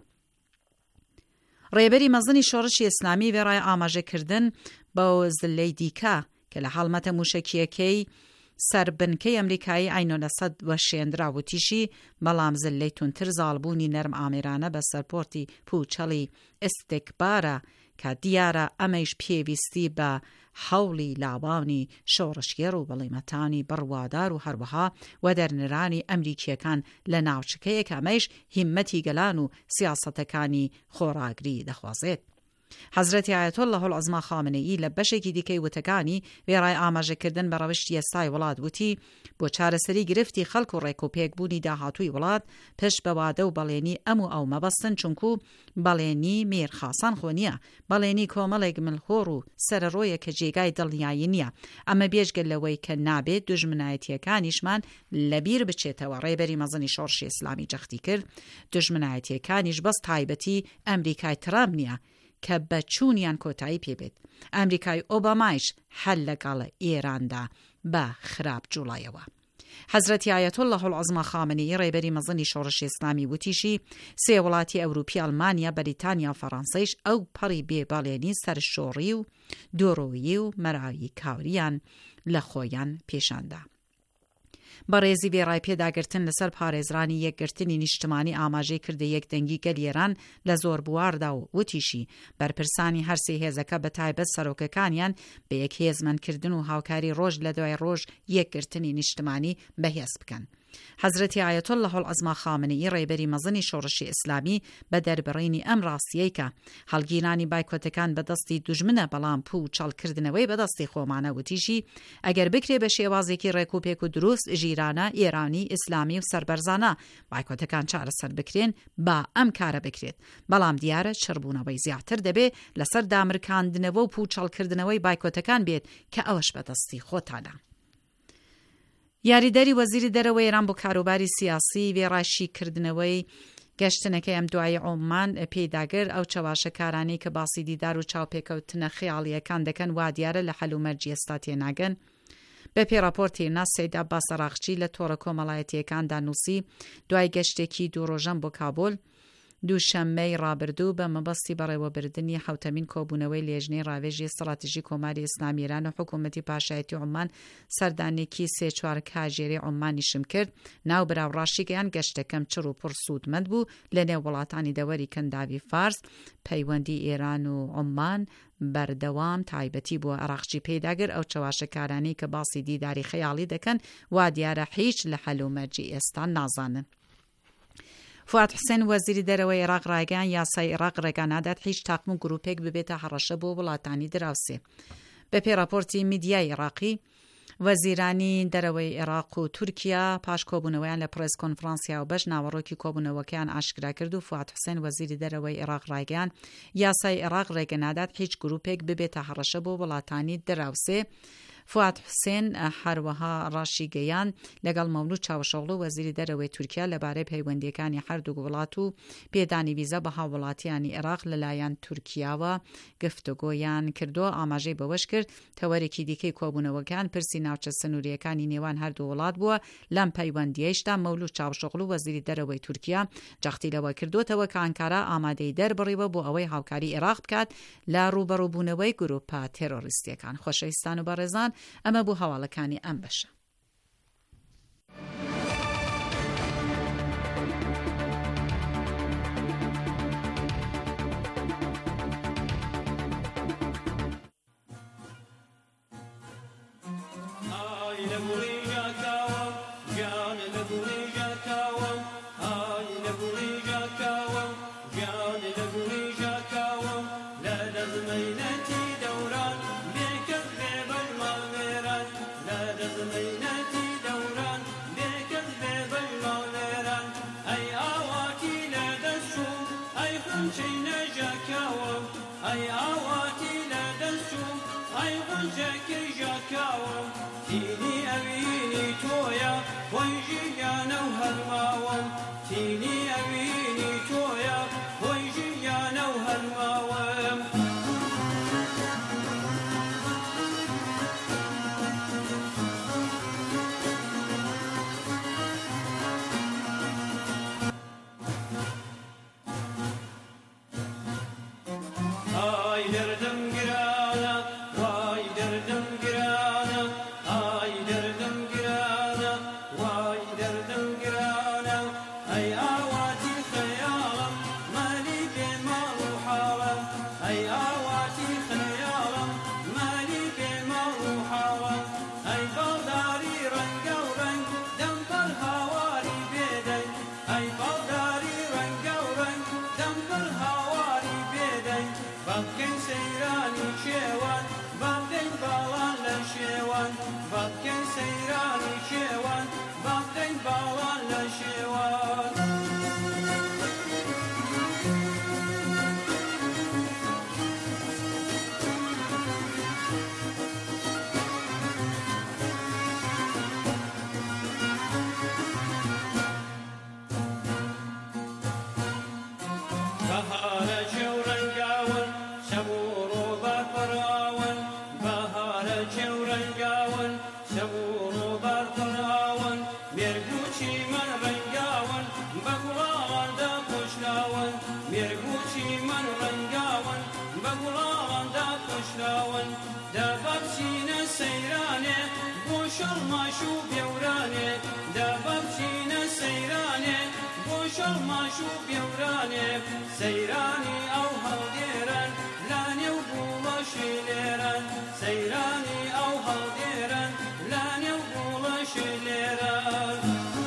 ڕێبەری مەزنی شۆڕشی ئیسلامی وێڕای ئاماژەکردن بە زلەی دیکە کە لە هەڵمەتە موشەکیەکەی سەربنکەی ئەمریکایی ئاینۆ لە سەد وەشێنرا وتیشی، بەڵام زلەی تونتر زاڵبوونی نەرم ئامێرانە بە سەرپۆرتی پوچەڵی ئستێکبارە کە دیارە ئەمەش پێویستی بە حوڵی لاوانی شۆڕشگەر و بەڵێمەتانی بڕوادار و هەروەها وەدەرنرانی ئەمریکیەکان لە ناوچەکەیەک ئەمەش هیممەتی گەلان و سیاسەتەکانی خۆراگری دەخوازێت. حەزرەتی ئایەتوڵڵاه العوزما خامنەیی لە بەشێکی دیکەی وتەکانی وێڕای ئاماژەکردن بە ڕەوشی ئێستای وڵات وتی بۆ چارەسەری گرفتی خەڵک و ڕێک و پێکبوونی داهاتووی وڵات پشت بە وادە و بەڵێنی ئەم و ئەو مەبەستن، چونکو بەڵێنی مێرخاسان خۆ نییە، بەڵێنی کۆمەڵێک ملخۆڕ و سەرڕۆیە کە جێگای دڵنیایی نییە. ئەمە بێژگەل لەوەی کە نابێت دوژمنایەتیەکانیشمان لەبیر بچێتەوە. ڕێبەری مەزنی شۆڕشی ئیسلامی جەختی کرد دوژمنایەتیەکانیش بەس تایبەتی ئەمریکای ترامپ نییە کە بە چوونیان کۆتایی پێبێت. ئەمریکای ئۆبامایش هەل لەگەڵ ئێراندا بە خراپ جوڵایەوە. حەزرەتی ئایەتۆڵڵاه العوزما خامنەیی ڕێبەری مەزنی شۆڕشی ئیسلامی وتیشی سێ وڵاتی ئەوروپی ئەڵمانیا بەریتانیا و فەڕەنسەیش ئەو پەڕی بێبەڵێنی سەرشۆڕی و دۆڕۆیی و مەراوی کاوریان لە خۆیان پێشاندا. بەڕێزی بێڕای پێداگرتن لەسەر پارێزرانی یەکگرتنی نیشتمانی ئاماژەی کردە یەکدەنگی گەل ئێران لە زۆر بواردا و وتیشی بەرپرسانی هەرسێ هێزەکە بە تایبەت سەرۆکەکانیان بە یەک هێزمەندکردن و هاوکاری ڕۆژ لە دوای ڕۆژ یەکگرتنی نیشتمانی بەهێز بکەن. حەزرەتی ئایەتۆڵڵاه العوزما خامنەیی ڕێبەری مەزنی شۆڕشی ئیسلامی بە دەربڕینی ئەم ڕاستیەی کە هەڵگیرانی بایکۆتەکان بەدەستی دوژمنە بەڵام پوو و چاڵکردنەوەی بەدەستی خۆمانە وتیشی ئەگەر بکرێ بە شێوازێکی ڕێکوپێک و دروست ژیرانە ئێرانی ئیسلامی و سەربەرزانە بایکۆتەکان چارەسەر بکرێن با ئەم کارە بکرێت. بەڵام دیارە چڕبوونەوەی زیاتر دەبێت لەسەر دامرکاندنەوە و پوو و چاڵکردنەوەی بایکۆتەکان بێت کە ئەوەش بەدەستی خۆتانە. یاریدەری وەزیری دەرەوەی ئێران بۆ کاروباری سیاسی وێڕاشیکردنەوەی گەشتنەکەی ئەم دوای عۆمان پێداگر ئەو چەواشەکارانەی کە باسی دیدار و چاوپێکەوتنە خەیاڵیەکان دەکەن وا دیارە لە حەل و مەرجی ئێستا تێناگەن. بە پێڕاپۆرتی ناس سەید عەباس ئەراغچی لە تۆڕە کۆمەڵایەتیەکاندا نووسی دوای گەشتێکی دوو ڕۆژەم بۆ کابۆل دووشەممەی ڕابردوو بە مەبەستی بەڕێوەبردننی حوتەمین کۆبوونەوەی لێژنەی ڕاوێژی استراتیژی کۆماری ئیسلامی ئێران و حکوومەتی پاشایەتی عومان سەردانێکی سێ چوار کاژێری عومانیشم کرد. ناو براوڕاشیگەیان گەشتەکەم چڕ و پڕ سوودمەند بوو لە نێو وڵاتانی دەوەری کەنداوی فارس. پەیوەندی ئێران و عومان بەردەوام تایبەتی بۆ ئەراغچی پێداگر ئەو چەواشەکارانی کە باسی دیداری خەیاڵی دەکەن وا دیارە هیچ لە حەل و مەرجی ئێستا نازانن. فواد حسێن وەزیری دەرەوەی عێراق ڕایگەیاند یاسای عێراق ڕێگانادات هیچ تاقم و گروپێک ببێتە هەڕەشە بۆ وڵاتانی دراوسێ. بە پێڕاپۆرتی میدیای عێراقی وەزیرانی دەرەوەی عێراق و تورکیا پاش کۆبوونەوەیان لە پرێس کۆنفرانسیا و بەش ناوەڕۆکی کۆبوونەوەکەیان ئاشکرا کرد و فواد حسێن وەزیری دەرەوەی عێراق ڕایگەیاند یاسای عێراق ڕێگەنادات هیچ گروپێک ببێتە هەڕەشە بۆ وڵاتانی دراوسێ. فواد حسێن هەروەها ڕاشی گەیان لەگەڵ مەولود چاوشەغڵ و وەزیری دەرەوەی تورکیا لەبارەی پەیوەندیەکانی هەردوو وڵات و پێدانی ویزە بە هاوڵاتیانی عێراق لەلایەن تورکیاوە گفتوگۆیان کردووە. ئاماژەی بەوەش کرد تەوەرێکی دیکەی کۆبوونەوەکان پرسی ناوچە سنووریەکانی نێوان هەردوو وڵات بووە. لەم پەیوەندیەشدا مەولود چاوشەغڵ و وەزیری دەرەوەی تورکیا جەختی لەوە کردوتەوە کە ئەنکارا ئامادەی دەربڕیوە بۆ ئەوەی هاوکاری عێراق بکات لە ڕوبەڕووبوونەوەی گروپە تێرۆریستیەکان. خۆشەویستان و بەڕێزان ئەمە بوو هەواڵەکانی ئەم بەشە. Ay derdem girana, vay derdem girana, ay derdem شەڵماش و بێورانێ دا بەبچینە سەیرانێ بۆ شەڵماش و بێورانێ سەیرانی ئەو هەڵدێرن لانێ و گوڵەشی لێرن سەیرانی ئەو هەڵدێرن لانێ و گوڵەشی لێرن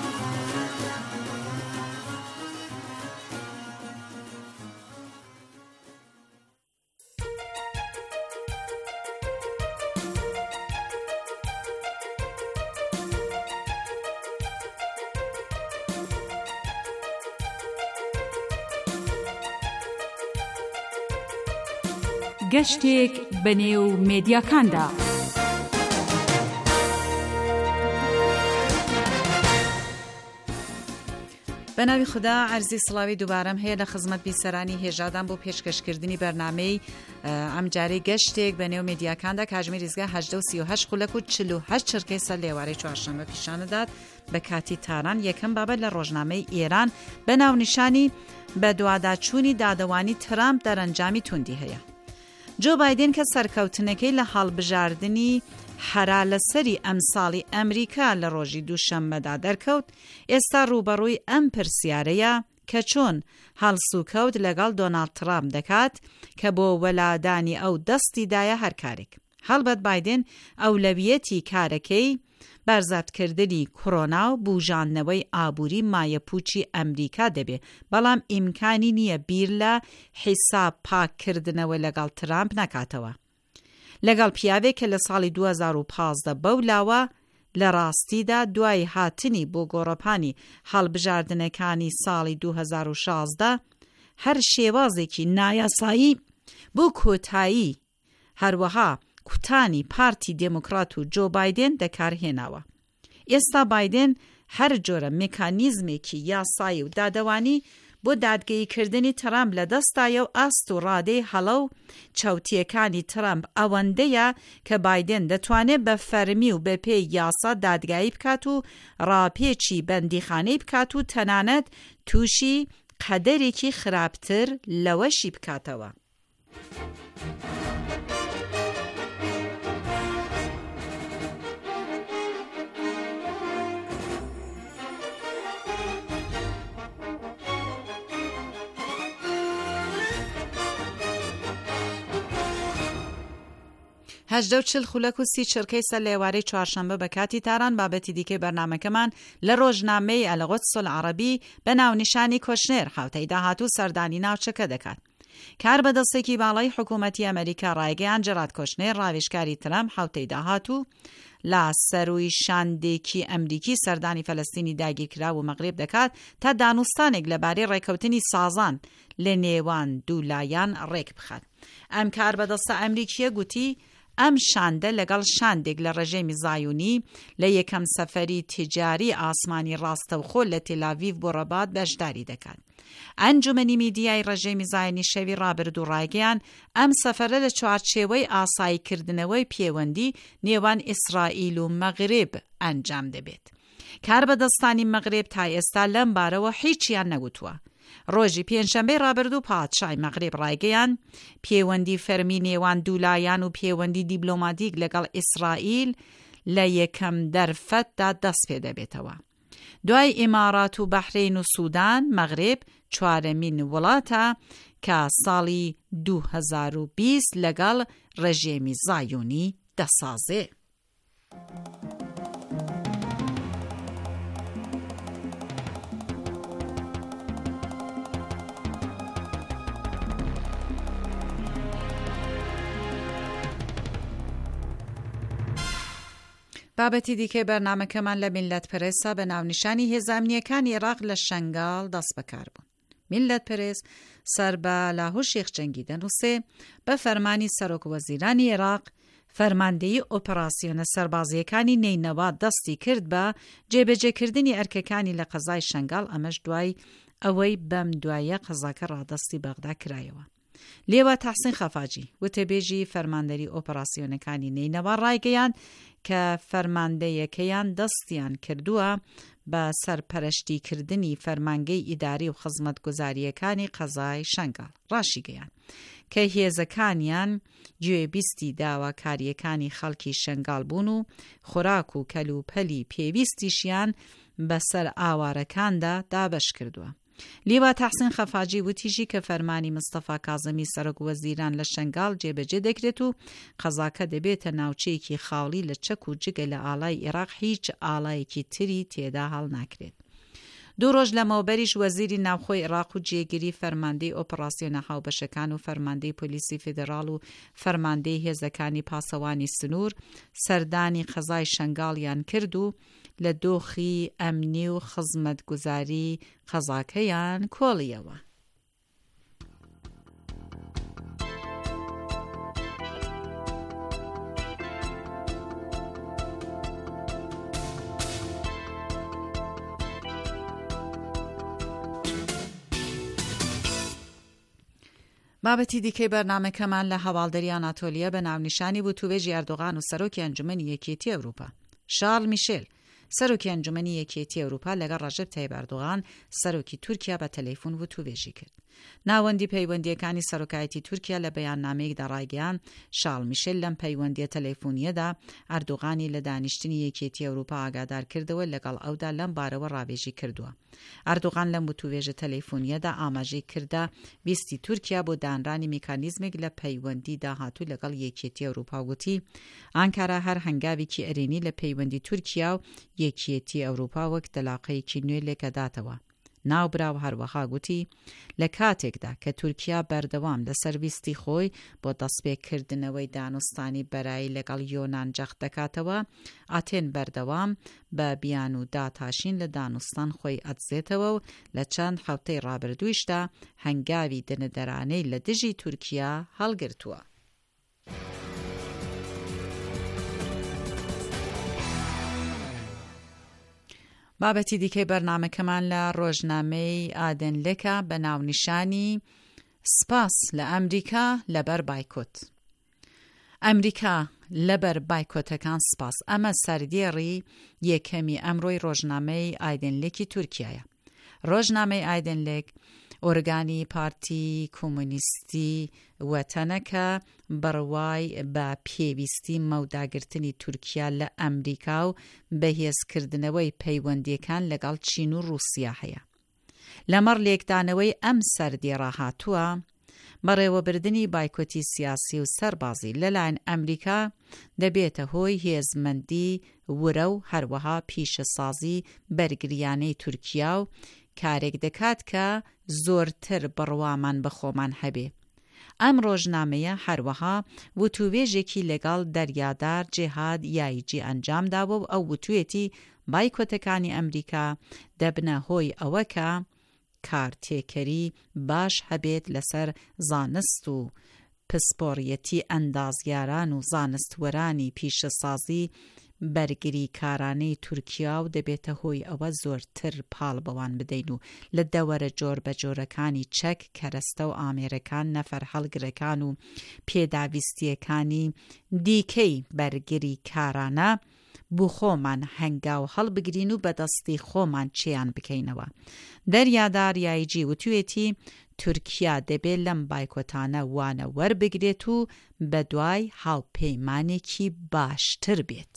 گەشتێک بەنێو مێدیاکاندا. بەناوی خوددا عەرزی سڵاوی دووبارەم هەیە لە خزمەت بیسەرانی هێژادان بۆ پێشکەشکردنی بەرنامەی ئەم جارەی گەشتێک بەنێو مێدیاکاندا کاژمێر ریزگا هەژدە و سی و هەشت خولەک و چل و هەشت چرکەی سەر لێوارەی چوارشەممە پیشانەدات بە کاتی تاران یەکەم بابەت لە ڕۆژنامەی ئێران بە ناونیشانی بە دوواداچوونی دادەوانی ترامپ دەرەنجامی توندی هەیە. جو بایدن کە سەرکەوتنەکەی لە هەڵبژاردننی هەرا لەسەری ئەمساڵی ئەمریکا لە ڕۆژی دووشەممەدا دەرکەوت، ئێستا ڕوبەڕووی ئەم پرسیارەیە کە چۆن هەڵسوکەوت لەگەڵ دۆناڵد ترامپ دەکات کە بۆ وەلادانی ئەو دەستیدایە هەر کارێک. هەڵبەت بایدن ئەولەویەتی کارەکەی بەرزەتکردنی کۆڕۆنا و بوژاندنەوەی ئابووری مایەپوچی ئەمریکا دەبێ، بەڵام ئیمکانی نییە بیر لە حیساب پاککردنەوە لەگەڵ ترامپ نکاتەوە. لەگەڵ پیاوێک کە لە ساڵی دوو هەزار و پانزدە بەولاوە لە ڕاستیدا دوای هاتنی بۆ گۆڕەپانی هەڵبژاردنەکانی ساڵی دوو هەزار و شازدە هەر شێوازێکی نایاسایی بۆ کۆتایی هەروەها کوتانی پارتی دموکرات و جو بایدن دەکارهێناوە. ئێستا بایدن هەر جۆرە مێکانیزمێکی یاسایی و دادەوانی بۆ دادگەیکردنی ترامپ لە دەستایە و ئاست و ڕادەی هەڵە و چاوتیەکانی ترامپ ئەوەندەیە کە بایدن دەتوانێت بە فەرمی و بە پێی یاسا دادگایی بکات و ڕاپێکی بەندیخانەی بکات و تەنانەت تووشی قەدەرێکی خراپتر لەوەشی بکاتەوە. هەژدە و چل خولەک و سی چرکەی سەر لێوارەی چوارشەممە بە کاتی تاران بابەتی دیکەی بەرنامەکەمان لە ڕۆژنامەی ئەلقودس العەرەبی بە ناونیشانی کۆشنێر حوتەی داهاتوو سەردانی ناوچەکە دەکات. کار بەدەستێکی باڵای حکوومەتی ئەمریکا ڕایگەیان جەراد کۆشنێر ڕاوێژکاری ترامپ حوتەی داهاتوو لا سەروی شاندێکی ئەمریکی سەردانی فەلەستینی داگیرکرا و مەغرب دەکات تا دانوستانێک لەبارەی ڕێکەوتنی سازان لە نێوان دوولایان ڕێک بخات. ئەم کار بەدەستە ئەمریکیە گوتی ئەم شاندە لەگەڵ شاندێک لە ڕێژەمی زایونی لە یەکەم سەفەری تیجاری ئاسمانی ڕاستەوخۆ لە تێلاڤیڤ بۆ ڕەبات بەشداری دەکات. ئەنجومەنی میدیای ڕێژەمی زایونی شەوی ڕابردوو ڕایگەیان ئەم سەفەرە لە چوارچێوەی ئاساییکردنەوەی پەیوەندی نێوان ئیسرائیل و مەغرب ئەنجام دەبێت. کار بەدەستانی مەغرب تا ئێستا لەم بارەوە هیچیان نەگوتووە. ڕۆژی پێنجشەمبەی ڕابردوو پادشای مەغرب ڕایگەیان پەیوەندی فەرمی نێوان دوولایان و پەیوەندی دیبلۆماتیک لەگەڵ ئیسرائیل لە یەکەم دەرفەتدا دەست پێ دەبێتەوە. دوای ئیمارات و بەحرین و سوودان مەغرب چوارەمین وڵاتە کە ساڵی دوو هەزار و بیست لەگەڵ ڕێژێمی زایونی دەسازێ. بابەتی دیکەی بەرنامەکەمان لە میلەت پەرێسا بە ناونیشانی هێزانامنیەکانی عێراق لە شەنگاڵ دەست بەکار بوون. میلەت پەرێز سەر بە لاهور شێخجەنگی دەنووسێ بە فەرمانی سەرۆکوەزیرانی عێراق فەرماندەیی ئۆپەراسیۆنە سەربازیەکانی نینەوا دەستی کرد بە جێبەجێکردنی ئەرکەکانی لە قەزای شەنگاڵ، ئەمەش دوای ئەوەی بەم دوایە قەزاکە ڕادەستی بەغدا کرایەوە. لێوە تەحسین خەفاجی وتەبێژی فەرماندەری ئۆپەراسیۆنەکانی نینەوا ڕایگەیان کە فەرماندەیەکەیان دەستیان کردووە بە سەرپەرشتیکردنی فەرمانگەی ئیداری و خزمەتگوزاریەکانی قەزای شەنگاڵ. ڕاشیگەیان کە هێزەکانیان گوێبیستی داواکاریەکانی خەڵکی شنگال بوون و خوراک و کەلوپەلی پێویستیشیان بەسەر ئاوارەکاندا دابەش کردووە. لیوا تەحسین خەفاجی وتیژی کە فەرمانی مستەفا کازمی سەرۆک وەزیران لە شنگال جێبەجێ دەکرێت و قەزاکە دەبێتە ناوچەیەکی خاڵی لە چەک و جگە لە ئاڵای عێراق هیچ ئاڵایەکی تری تێدا هەڵ ناکرێت. دوو ڕۆژ لەمەوبەریش وەزیری ناوخۆی عێراق و جێگیری فەرماندەی ئۆپراسیۆنە هاوبەشەکان و فەرماندەی پۆلیسی فیدراڵ و فەرماندەی هێزەکانی پاسەوانی سنوور سەردانی قەزای شنگاڵیان کرد و لە دۆخی ئەمنی و خزمەتگوزاری قەزاکەیان کۆڵیەوە. بابەتی دیکەی بەرنامەکەمان لە هەواڵدەری ئاناتۆلیا بە ناونیشانی بوو توێژی ئەردۆغان و سەرۆکی ئەنجومەنی یەکێتی ئەوروپا. شارڵ میشێل سەرۆکی ئەنجومەنی یەکێتی ئەوروپا لەگەڵ ڕەجەب تایب ئەردۆغان سەرۆکی تورکیا بە تەلەیفۆن و توێژی کرد. ناوەندی پەیوەندیەکانی سەرۆکایەتی تورکیا لە بەیاننامەیەکدا ڕایگەیاند شارڵ میشێل لەم پەیوەندیە تەلەیفۆنیەدا ئەردۆغانی لە دانیشتنی یەکێتی ئەوروپا ئاگادار کردەوە لەگەڵ ئەودا لەم بارەوە ڕاوێژی کردووە. ئەردۆغان لەم توێژە تەلەیفۆنیەدا ئاماژەی کردە ویستی تورکیا بۆ دانرانی میکانیزمێک لە پەیوەندی داهاتوو لەگەڵ یەکێتی ئەوروپا وتی ئانکارا هەر هەنگاوێکی ئەرێنی لە پەیوەندی تورکیا و یەکێتی ئەوروپا وەک دەلاقەیەکی نوێ لێکەداتەوە. ناوبراو هەروەها گوتی لە کاتێکدا کە تورکیا بەردەوام لە سەرویستی خۆی بۆ دەستپێکردنەوەی دانوستانی بەرایی لەگەڵ یۆنان جەخت دەکاتەوە، ئاتێن بەردەوام بە بیان و داتاشین لە دانوستان خۆی ئەدزێتەوە و لە چەند حوتەی ڕابردوویشدا هەنگاوی دنەدەرانەی لە دژی تورکیا هەڵگرتووە. بابەتی دیکەی بەرنامەکەمان لە ڕۆژنامەی ئادەنلێکە بە ناونیشانی سپاس لە ئەمریکا لەبەر بایکۆت. ئەمریکا لەبەر بایکۆتەکان سپاس. ئەمە سەردێڕی یەکەمی ئەمڕۆی ڕۆژنامەی ئایدنلێکی تورکیایە. ڕۆژنامەی ئایدنلێک ئۆرگانی پارتی کۆمونیستی وەتەنەکە بڕوای بە پێویستی مەوداگرتنی تورکیا لە ئەمریکا و بەهێزکردنەوەی پەیوەندیەکان لەگەڵ چین و رووسیا هەیە. لەمەڕ لێکدانەوەی ئەم سەردێڕە هاتووە بەڕێوەبردننی بایکۆتی سیاسی و سەربازی لەلایەن ئەمریکا دەبێتە هۆی هێزمەندی ورە و هەروەها پیشەسازی بەرگریانەی تورکیا و کارێک دەکات کە زۆرتر بڕوامان بەخۆمان هەبێ. ئەم ڕۆژنامەیە هەروەها وتووێژێکی لەگەڵ دەریادار جێهاد یایجی ئەنجامداوە و ئەو وتوێتی بایکۆتەکانی ئەمریکا دەبنە هۆی ئەوەکە کارتێکەری باش هەبێت لەسەر زانست و پسپۆڕیەتی ئەندازیاران و زانستوەرانی پیشەسازی بەرگری کارانەی تورکیا و دەبێتە هۆی ئەوە زۆرتر پاڵ بەوان بدەین و لە دەوەرە جۆر بە جۆرەکانی چەک کەرەستە و ئامێرەکان نەفەر هەڵگرەکان و پێداویستیەکانی دیکەی بەرگری کارانە بوو خۆمان هەنگاو هەڵبگرین و بەدەستی خۆمان چیان بکەینەوە. دەریادار یایجی وتوێتی تورکیا دەبێت لەم بایکۆتانە وانە وەربگرێت و بە دوای هاوپەیمانێکی باشتر بێت.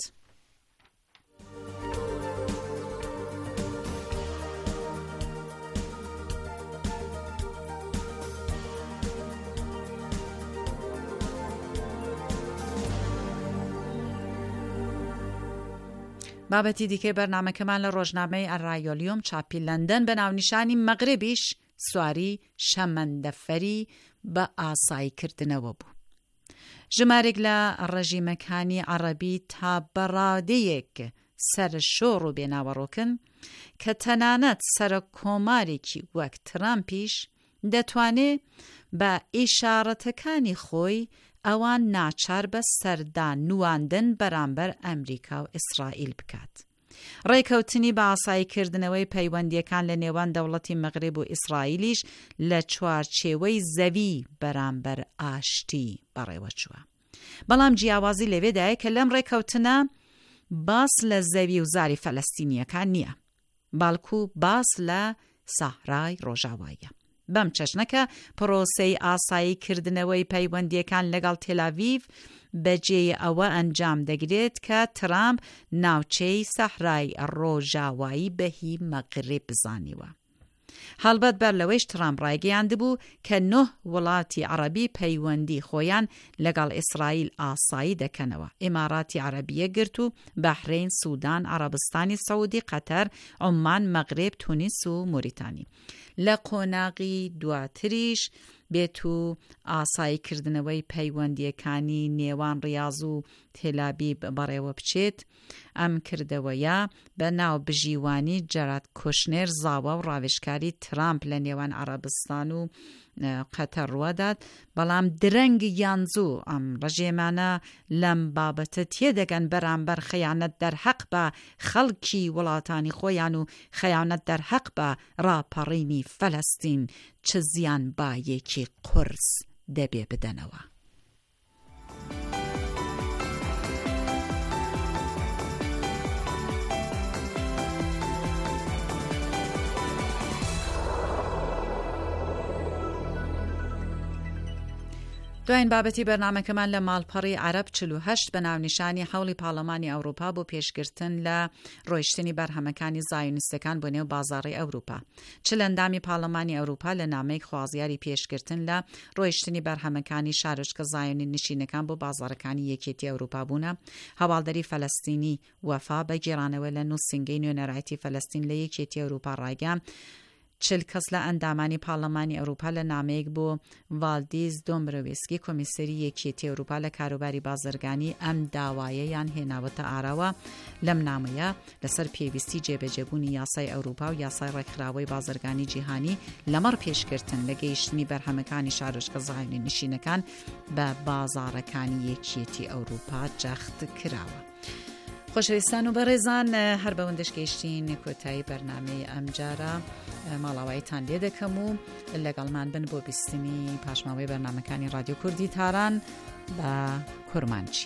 بابەتی دیکەی بەرنامەکەمان لە ڕۆژنامەی ئەڕایۆلیۆم چاپی لەندەن بە ناونیشانی مەغربیش سواری شەمەندەفەری بە ئاساییکردنەوە بوو. ژمارێک لە ڕەژیمەکانی عەرەبی تا بەڕادەیەک سەر شۆڕ و بێناوەڕۆکن کە تەنانەت سەرۆک کۆمارێکی وەک ترامپیش دەتوانێت بە ئیشارەتەکانی خۆی ئەوان ناچار بە سەردان نواندن بەرامبەر ئەمریکا و ئیسرائیل بکات. ڕێکەوتنی بە ئاساییکردنەوەی پەیوەندیەکان لە نێوان دەوڵەتی مەغرب و ئیسرائیلیش لە چوارچێوەی زەوی بەرامبەر ئاشتی بەڕێوەچووە. بەڵام جیاوازی لەوێدایە کە لەم ڕێکەوتنە باس لە زەوی و زاری فەلەستینیەکان نییە، باڵکو باس لە ساحرای ڕۆژاوایە. بەم چەشنەکە پرۆسەی ئاسایی کردنەوەی پەیوەندیەکان لەگەڵ تێلاڤیڤ بەجێ ئەوە ئەنجام دەگرێت کە ترامپ ناوچەی سەحرای ڕۆژاوایی بەهی مەغرب بزانیوە. هەڵبەت بەر لەوەیش ترامپ ڕایگەیاندبوو کە نۆ وڵاتی عەرەبی پەیوەندی خۆیان لەگەڵ ئیسرائیل ئاسایی دەکەنەوە. ئیماراتی عەرەبیە گرت و بەحرین، سوودان، عەرەبستانی سەعودی، قەتەر، عومان، مەغرب، تونس و موریتانی. لە قۆناغی دواتریش بێت و ئاساییکردنەوەی پەیوەندیەکانی نێوان ڕیاض و تێلابیب بەڕێوە بچێت. ئەم کردەوەیە بە ناو بژیوانی جەراد کوشنێر زاوە و ڕاوێژکاری ترامپ لە نێوان عەرەبستان و قەتەر ڕوادات، بەڵام درەنگ یانزوو ئەم ڕژێمانە لەم بابەتە تێدەگەن بەرامبەر خەیانەت دەرحەق بە خەڵکی وڵاتانی خۆیان و خەیانەت دەرحەق بە ڕاپەڕینی فەلەستین چ زیان بایەکی قورس دەبێ بدەنەوە. دوایین بابەتی بەرنامەکەمان لە ماڵپەڕی عەرەب چل و هەشت بە ناونیشانی هەوڵی پاڵەمانی ئەوروپا بۆ پێشگرتن لە ڕۆیشتنی بەرهەمەکانی زایۆنیستەکان بۆ نێو بازاڕی ئەوروپا. چ ئەندامی پاڵەمانی ئەوروپا لە نامەیەک خوازیاری پێشگرتن لە ڕۆیشتنی بەرهەمەکانی شارۆچکە زایۆنی نشینەکان بۆ بازاڕەکانی یەکێتی ئەوروپا بوونە. هەواڵدەری فەلەستینی وەفا بە گێڕانەوە لە نووسینگەی نوێنەرایەتی فەلەستین لە یەکێتی ئەوروپا ڕایگەیاند چل کەس لە ئەندامانی پاڵەمانی ئەوروپا لە نامەیەک بۆ ڤالدیز دۆمبرۆڤسکی کۆمیسەری یەکێتی ئەوروپا لە کاروباری بازرگانی ئەم داوایەیان هێناوەتە ئاراوە. لەم نامەیە لەسەر پێویستی جێبەجێبوونی یاسای ئەوروپا و یاسای ڕێکخراوەی بازرگانی جیهانی لەمەڕ پێشکردن لە گەیشتنی بەرهەمەکانی شارۆچکە زایۆنی نشینەکان بە بازاڕەکانی یەکێتی ئەوروپا جەخت کراوە. خۆشەویستان و بەڕێزان، هەر بەوەندەش گەیشتین کۆتایی بەرنامەی ئەمجارە ماڵاوایتان لێ دەکەم و لەگەڵمان بن بۆ بیستنی پاشماوەی بەرنامەکانی رادیۆ کوردی تاران بە کورمانچی.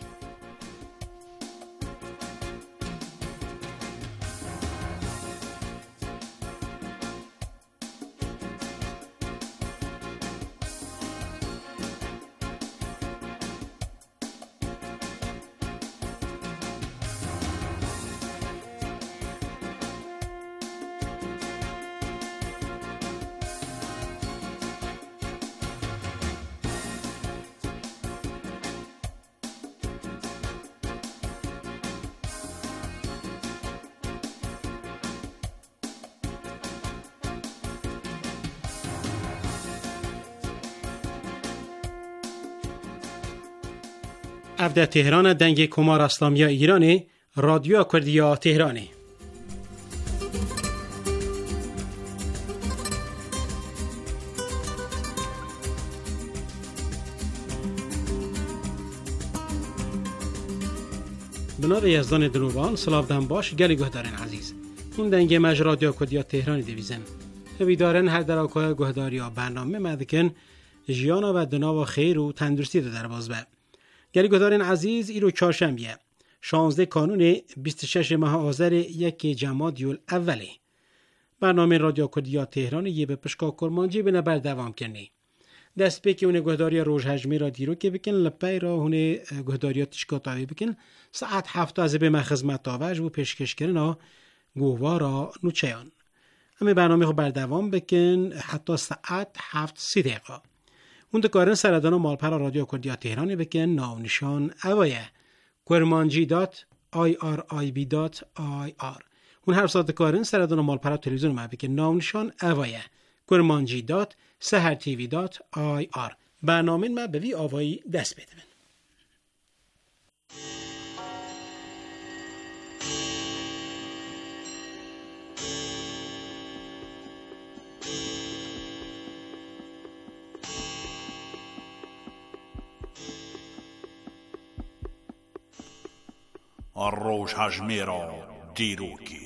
افده تهران دنگ کمار اسلامی ایرانی رادیو کردیا تهرانی. بنار یزدان دنوبال سلاف دن باش گلی گهدارن عزیز. این دنگ مج رادیو کردیا تهرانی دویزن. همی دارن هر دراکای گهداریا برنامه مدکن جیانا و دنا و خیر و تندرستی در باز به. گلی گهدارن عزیز ایرو چهارشنبه شانزده کانون بیست و شش ماه آذر یک جمادی الاولی. برنامه رادیو کردیا تهران یه به پشکا کرمانجی بنا بر دوام کنی. دست به که اون گهداری روز هجمی را دیرو که بکن لپای را اون گهداری تشکا تاوی بکن ساعت هفت از به مخدمت تاوج و پیشکش کردن گووارا نوچیان. همه برنامه خو بر دوام بکن حتی ساعت هفت سی دقیقه. اون دکارن سردان و مالپر رادیو کردیا تهران بکن ناو نشان اوایه کرمانجی دات آی آر آی بی دات آی آر. اون هر ساعت دکارن سردان و مالپر تلویزیون ما بکن ناو نشان اوایه کرمانجی دات سهر تیوی دات آی آر. برنامه ما به وی آوایی دست بدون. الروج هجميرا ديروكي